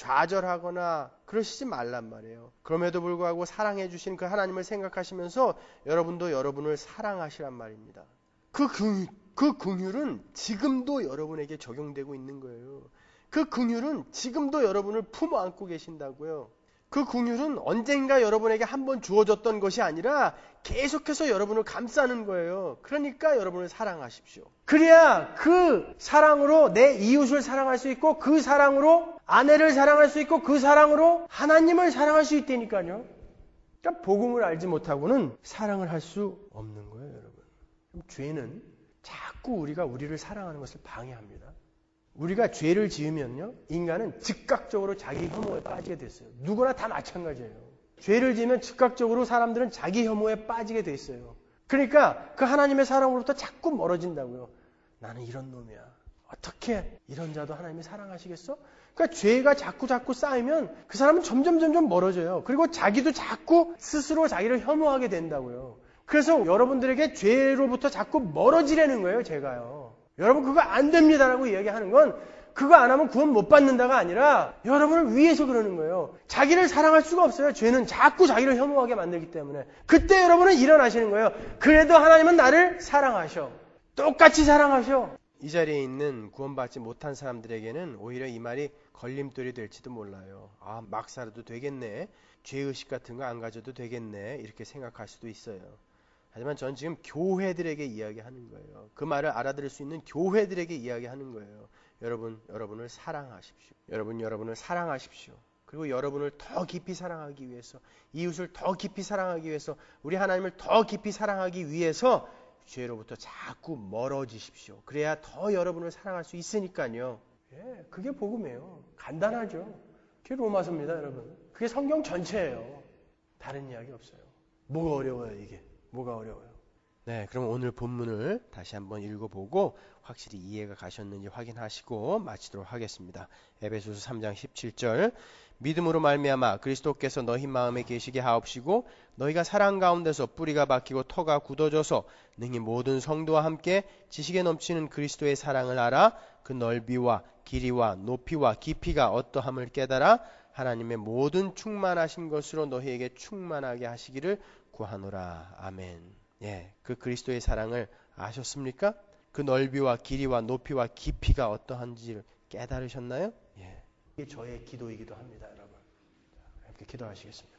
좌절하거나 그러시지 말란 말이에요. 그럼에도 불구하고 사랑해 주신 그 하나님을 생각하시면서 여러분도 여러분을 사랑하시란 말입니다. 그 그 긍휼은 지금도 여러분에게 적용되고 있는 거예요. 그 긍휼은 지금도 여러분을 품어 안고 계신다고요. 그 긍휼은 언젠가 여러분에게 한번 주어졌던 것이 아니라 계속해서 여러분을 감싸는 거예요. 그러니까 여러분을 사랑하십시오. 그래야 그 사랑으로 내 이웃을 사랑할 수 있고, 그 사랑으로 아내를 사랑할 수 있고, 그 사랑으로 하나님을 사랑할 수 있다니까요. 그러니까 복음을 알지 못하고는 사랑을 할 수 없는 거예요, 여러분. 죄는 자꾸 우리를 사랑하는 것을 방해합니다. 우리가 죄를 지으면요, 인간은 즉각적으로 자기 혐오에 빠지게 됐어요. 누구나 다 마찬가지예요. 죄를 지으면 즉각적으로 사람들은 자기 혐오에 빠지게 돼 있어요. 그러니까 그 하나님의 사랑으로부터 자꾸 멀어진다고요. 나는 이런 놈이야. 어떻게 이런 자도 하나님이 사랑하시겠어? 그러니까 죄가 자꾸 쌓이면 그 사람은 점점 멀어져요. 그리고 자기도 자꾸 스스로 자기를 혐오하게 된다고요. 그래서 여러분들에게 죄로부터 자꾸 멀어지라는 거예요, 제가요. 여러분 그거 안 됩니다라고 이야기하는 건 그거 안 하면 구원 못 받는다가 아니라 여러분을 위해서 그러는 거예요. 자기를 사랑할 수가 없어요. 죄는 자꾸 자기를 혐오하게 만들기 때문에. 그때 여러분은 일어나시는 거예요. 그래도 하나님은 나를 사랑하셔. 똑같이 사랑하셔. 이 자리에 있는 구원받지 못한 사람들에게는 오히려 이 말이 걸림돌이 될지도 몰라요. 아, 막 살아도 되겠네. 죄의식 같은 거 안 가져도 되겠네. 이렇게 생각할 수도 있어요. 하지만 전 지금 교회들에게 이야기하는 거예요. 그 말을 알아들을 수 있는 교회들에게 이야기하는 거예요. 여러분을 사랑하십시오. 여러분을 사랑하십시오. 그리고 여러분을 더 깊이 사랑하기 위해서, 이웃을 더 깊이 사랑하기 위해서, 우리 하나님을 더 깊이 사랑하기 위해서 죄로부터 자꾸 멀어지십시오. 그래야 더 여러분을 사랑할 수 있으니까요. 예, 그게 복음이에요. 간단하죠. 그게 로마서입니다, 여러분. 그게 성경 전체예요. 다른 이야기 없어요. 뭐가 어려워요, 이게? 뭐가 어려워요? 네, 그럼 오늘 본문을 다시 한번 읽어보고 확실히 이해가 가셨는지 확인하시고 마치도록 하겠습니다. 에베소서 3장 17절 믿음으로 말미암아 그리스도께서 너희 마음에 계시게 하옵시고 너희가 사랑 가운데서 뿌리가 박히고 터가 굳어져서 능히 모든 성도와 함께 지식에 넘치는 그리스도의 사랑을 알아 그 넓이와 길이와 높이와 깊이가 어떠함을 깨달아 하나님의 모든 충만하신 것으로 너희에게 충만하게 하시기를 구하노라. 아멘. 예, 그 그리스도의 사랑을 아셨습니까? 그 넓이와 길이와 높이와 깊이가 어떠한지를 깨달으셨나요? 예, 이게 저의 기도이기도 합니다, 여러분. 함께 기도하시겠습니다.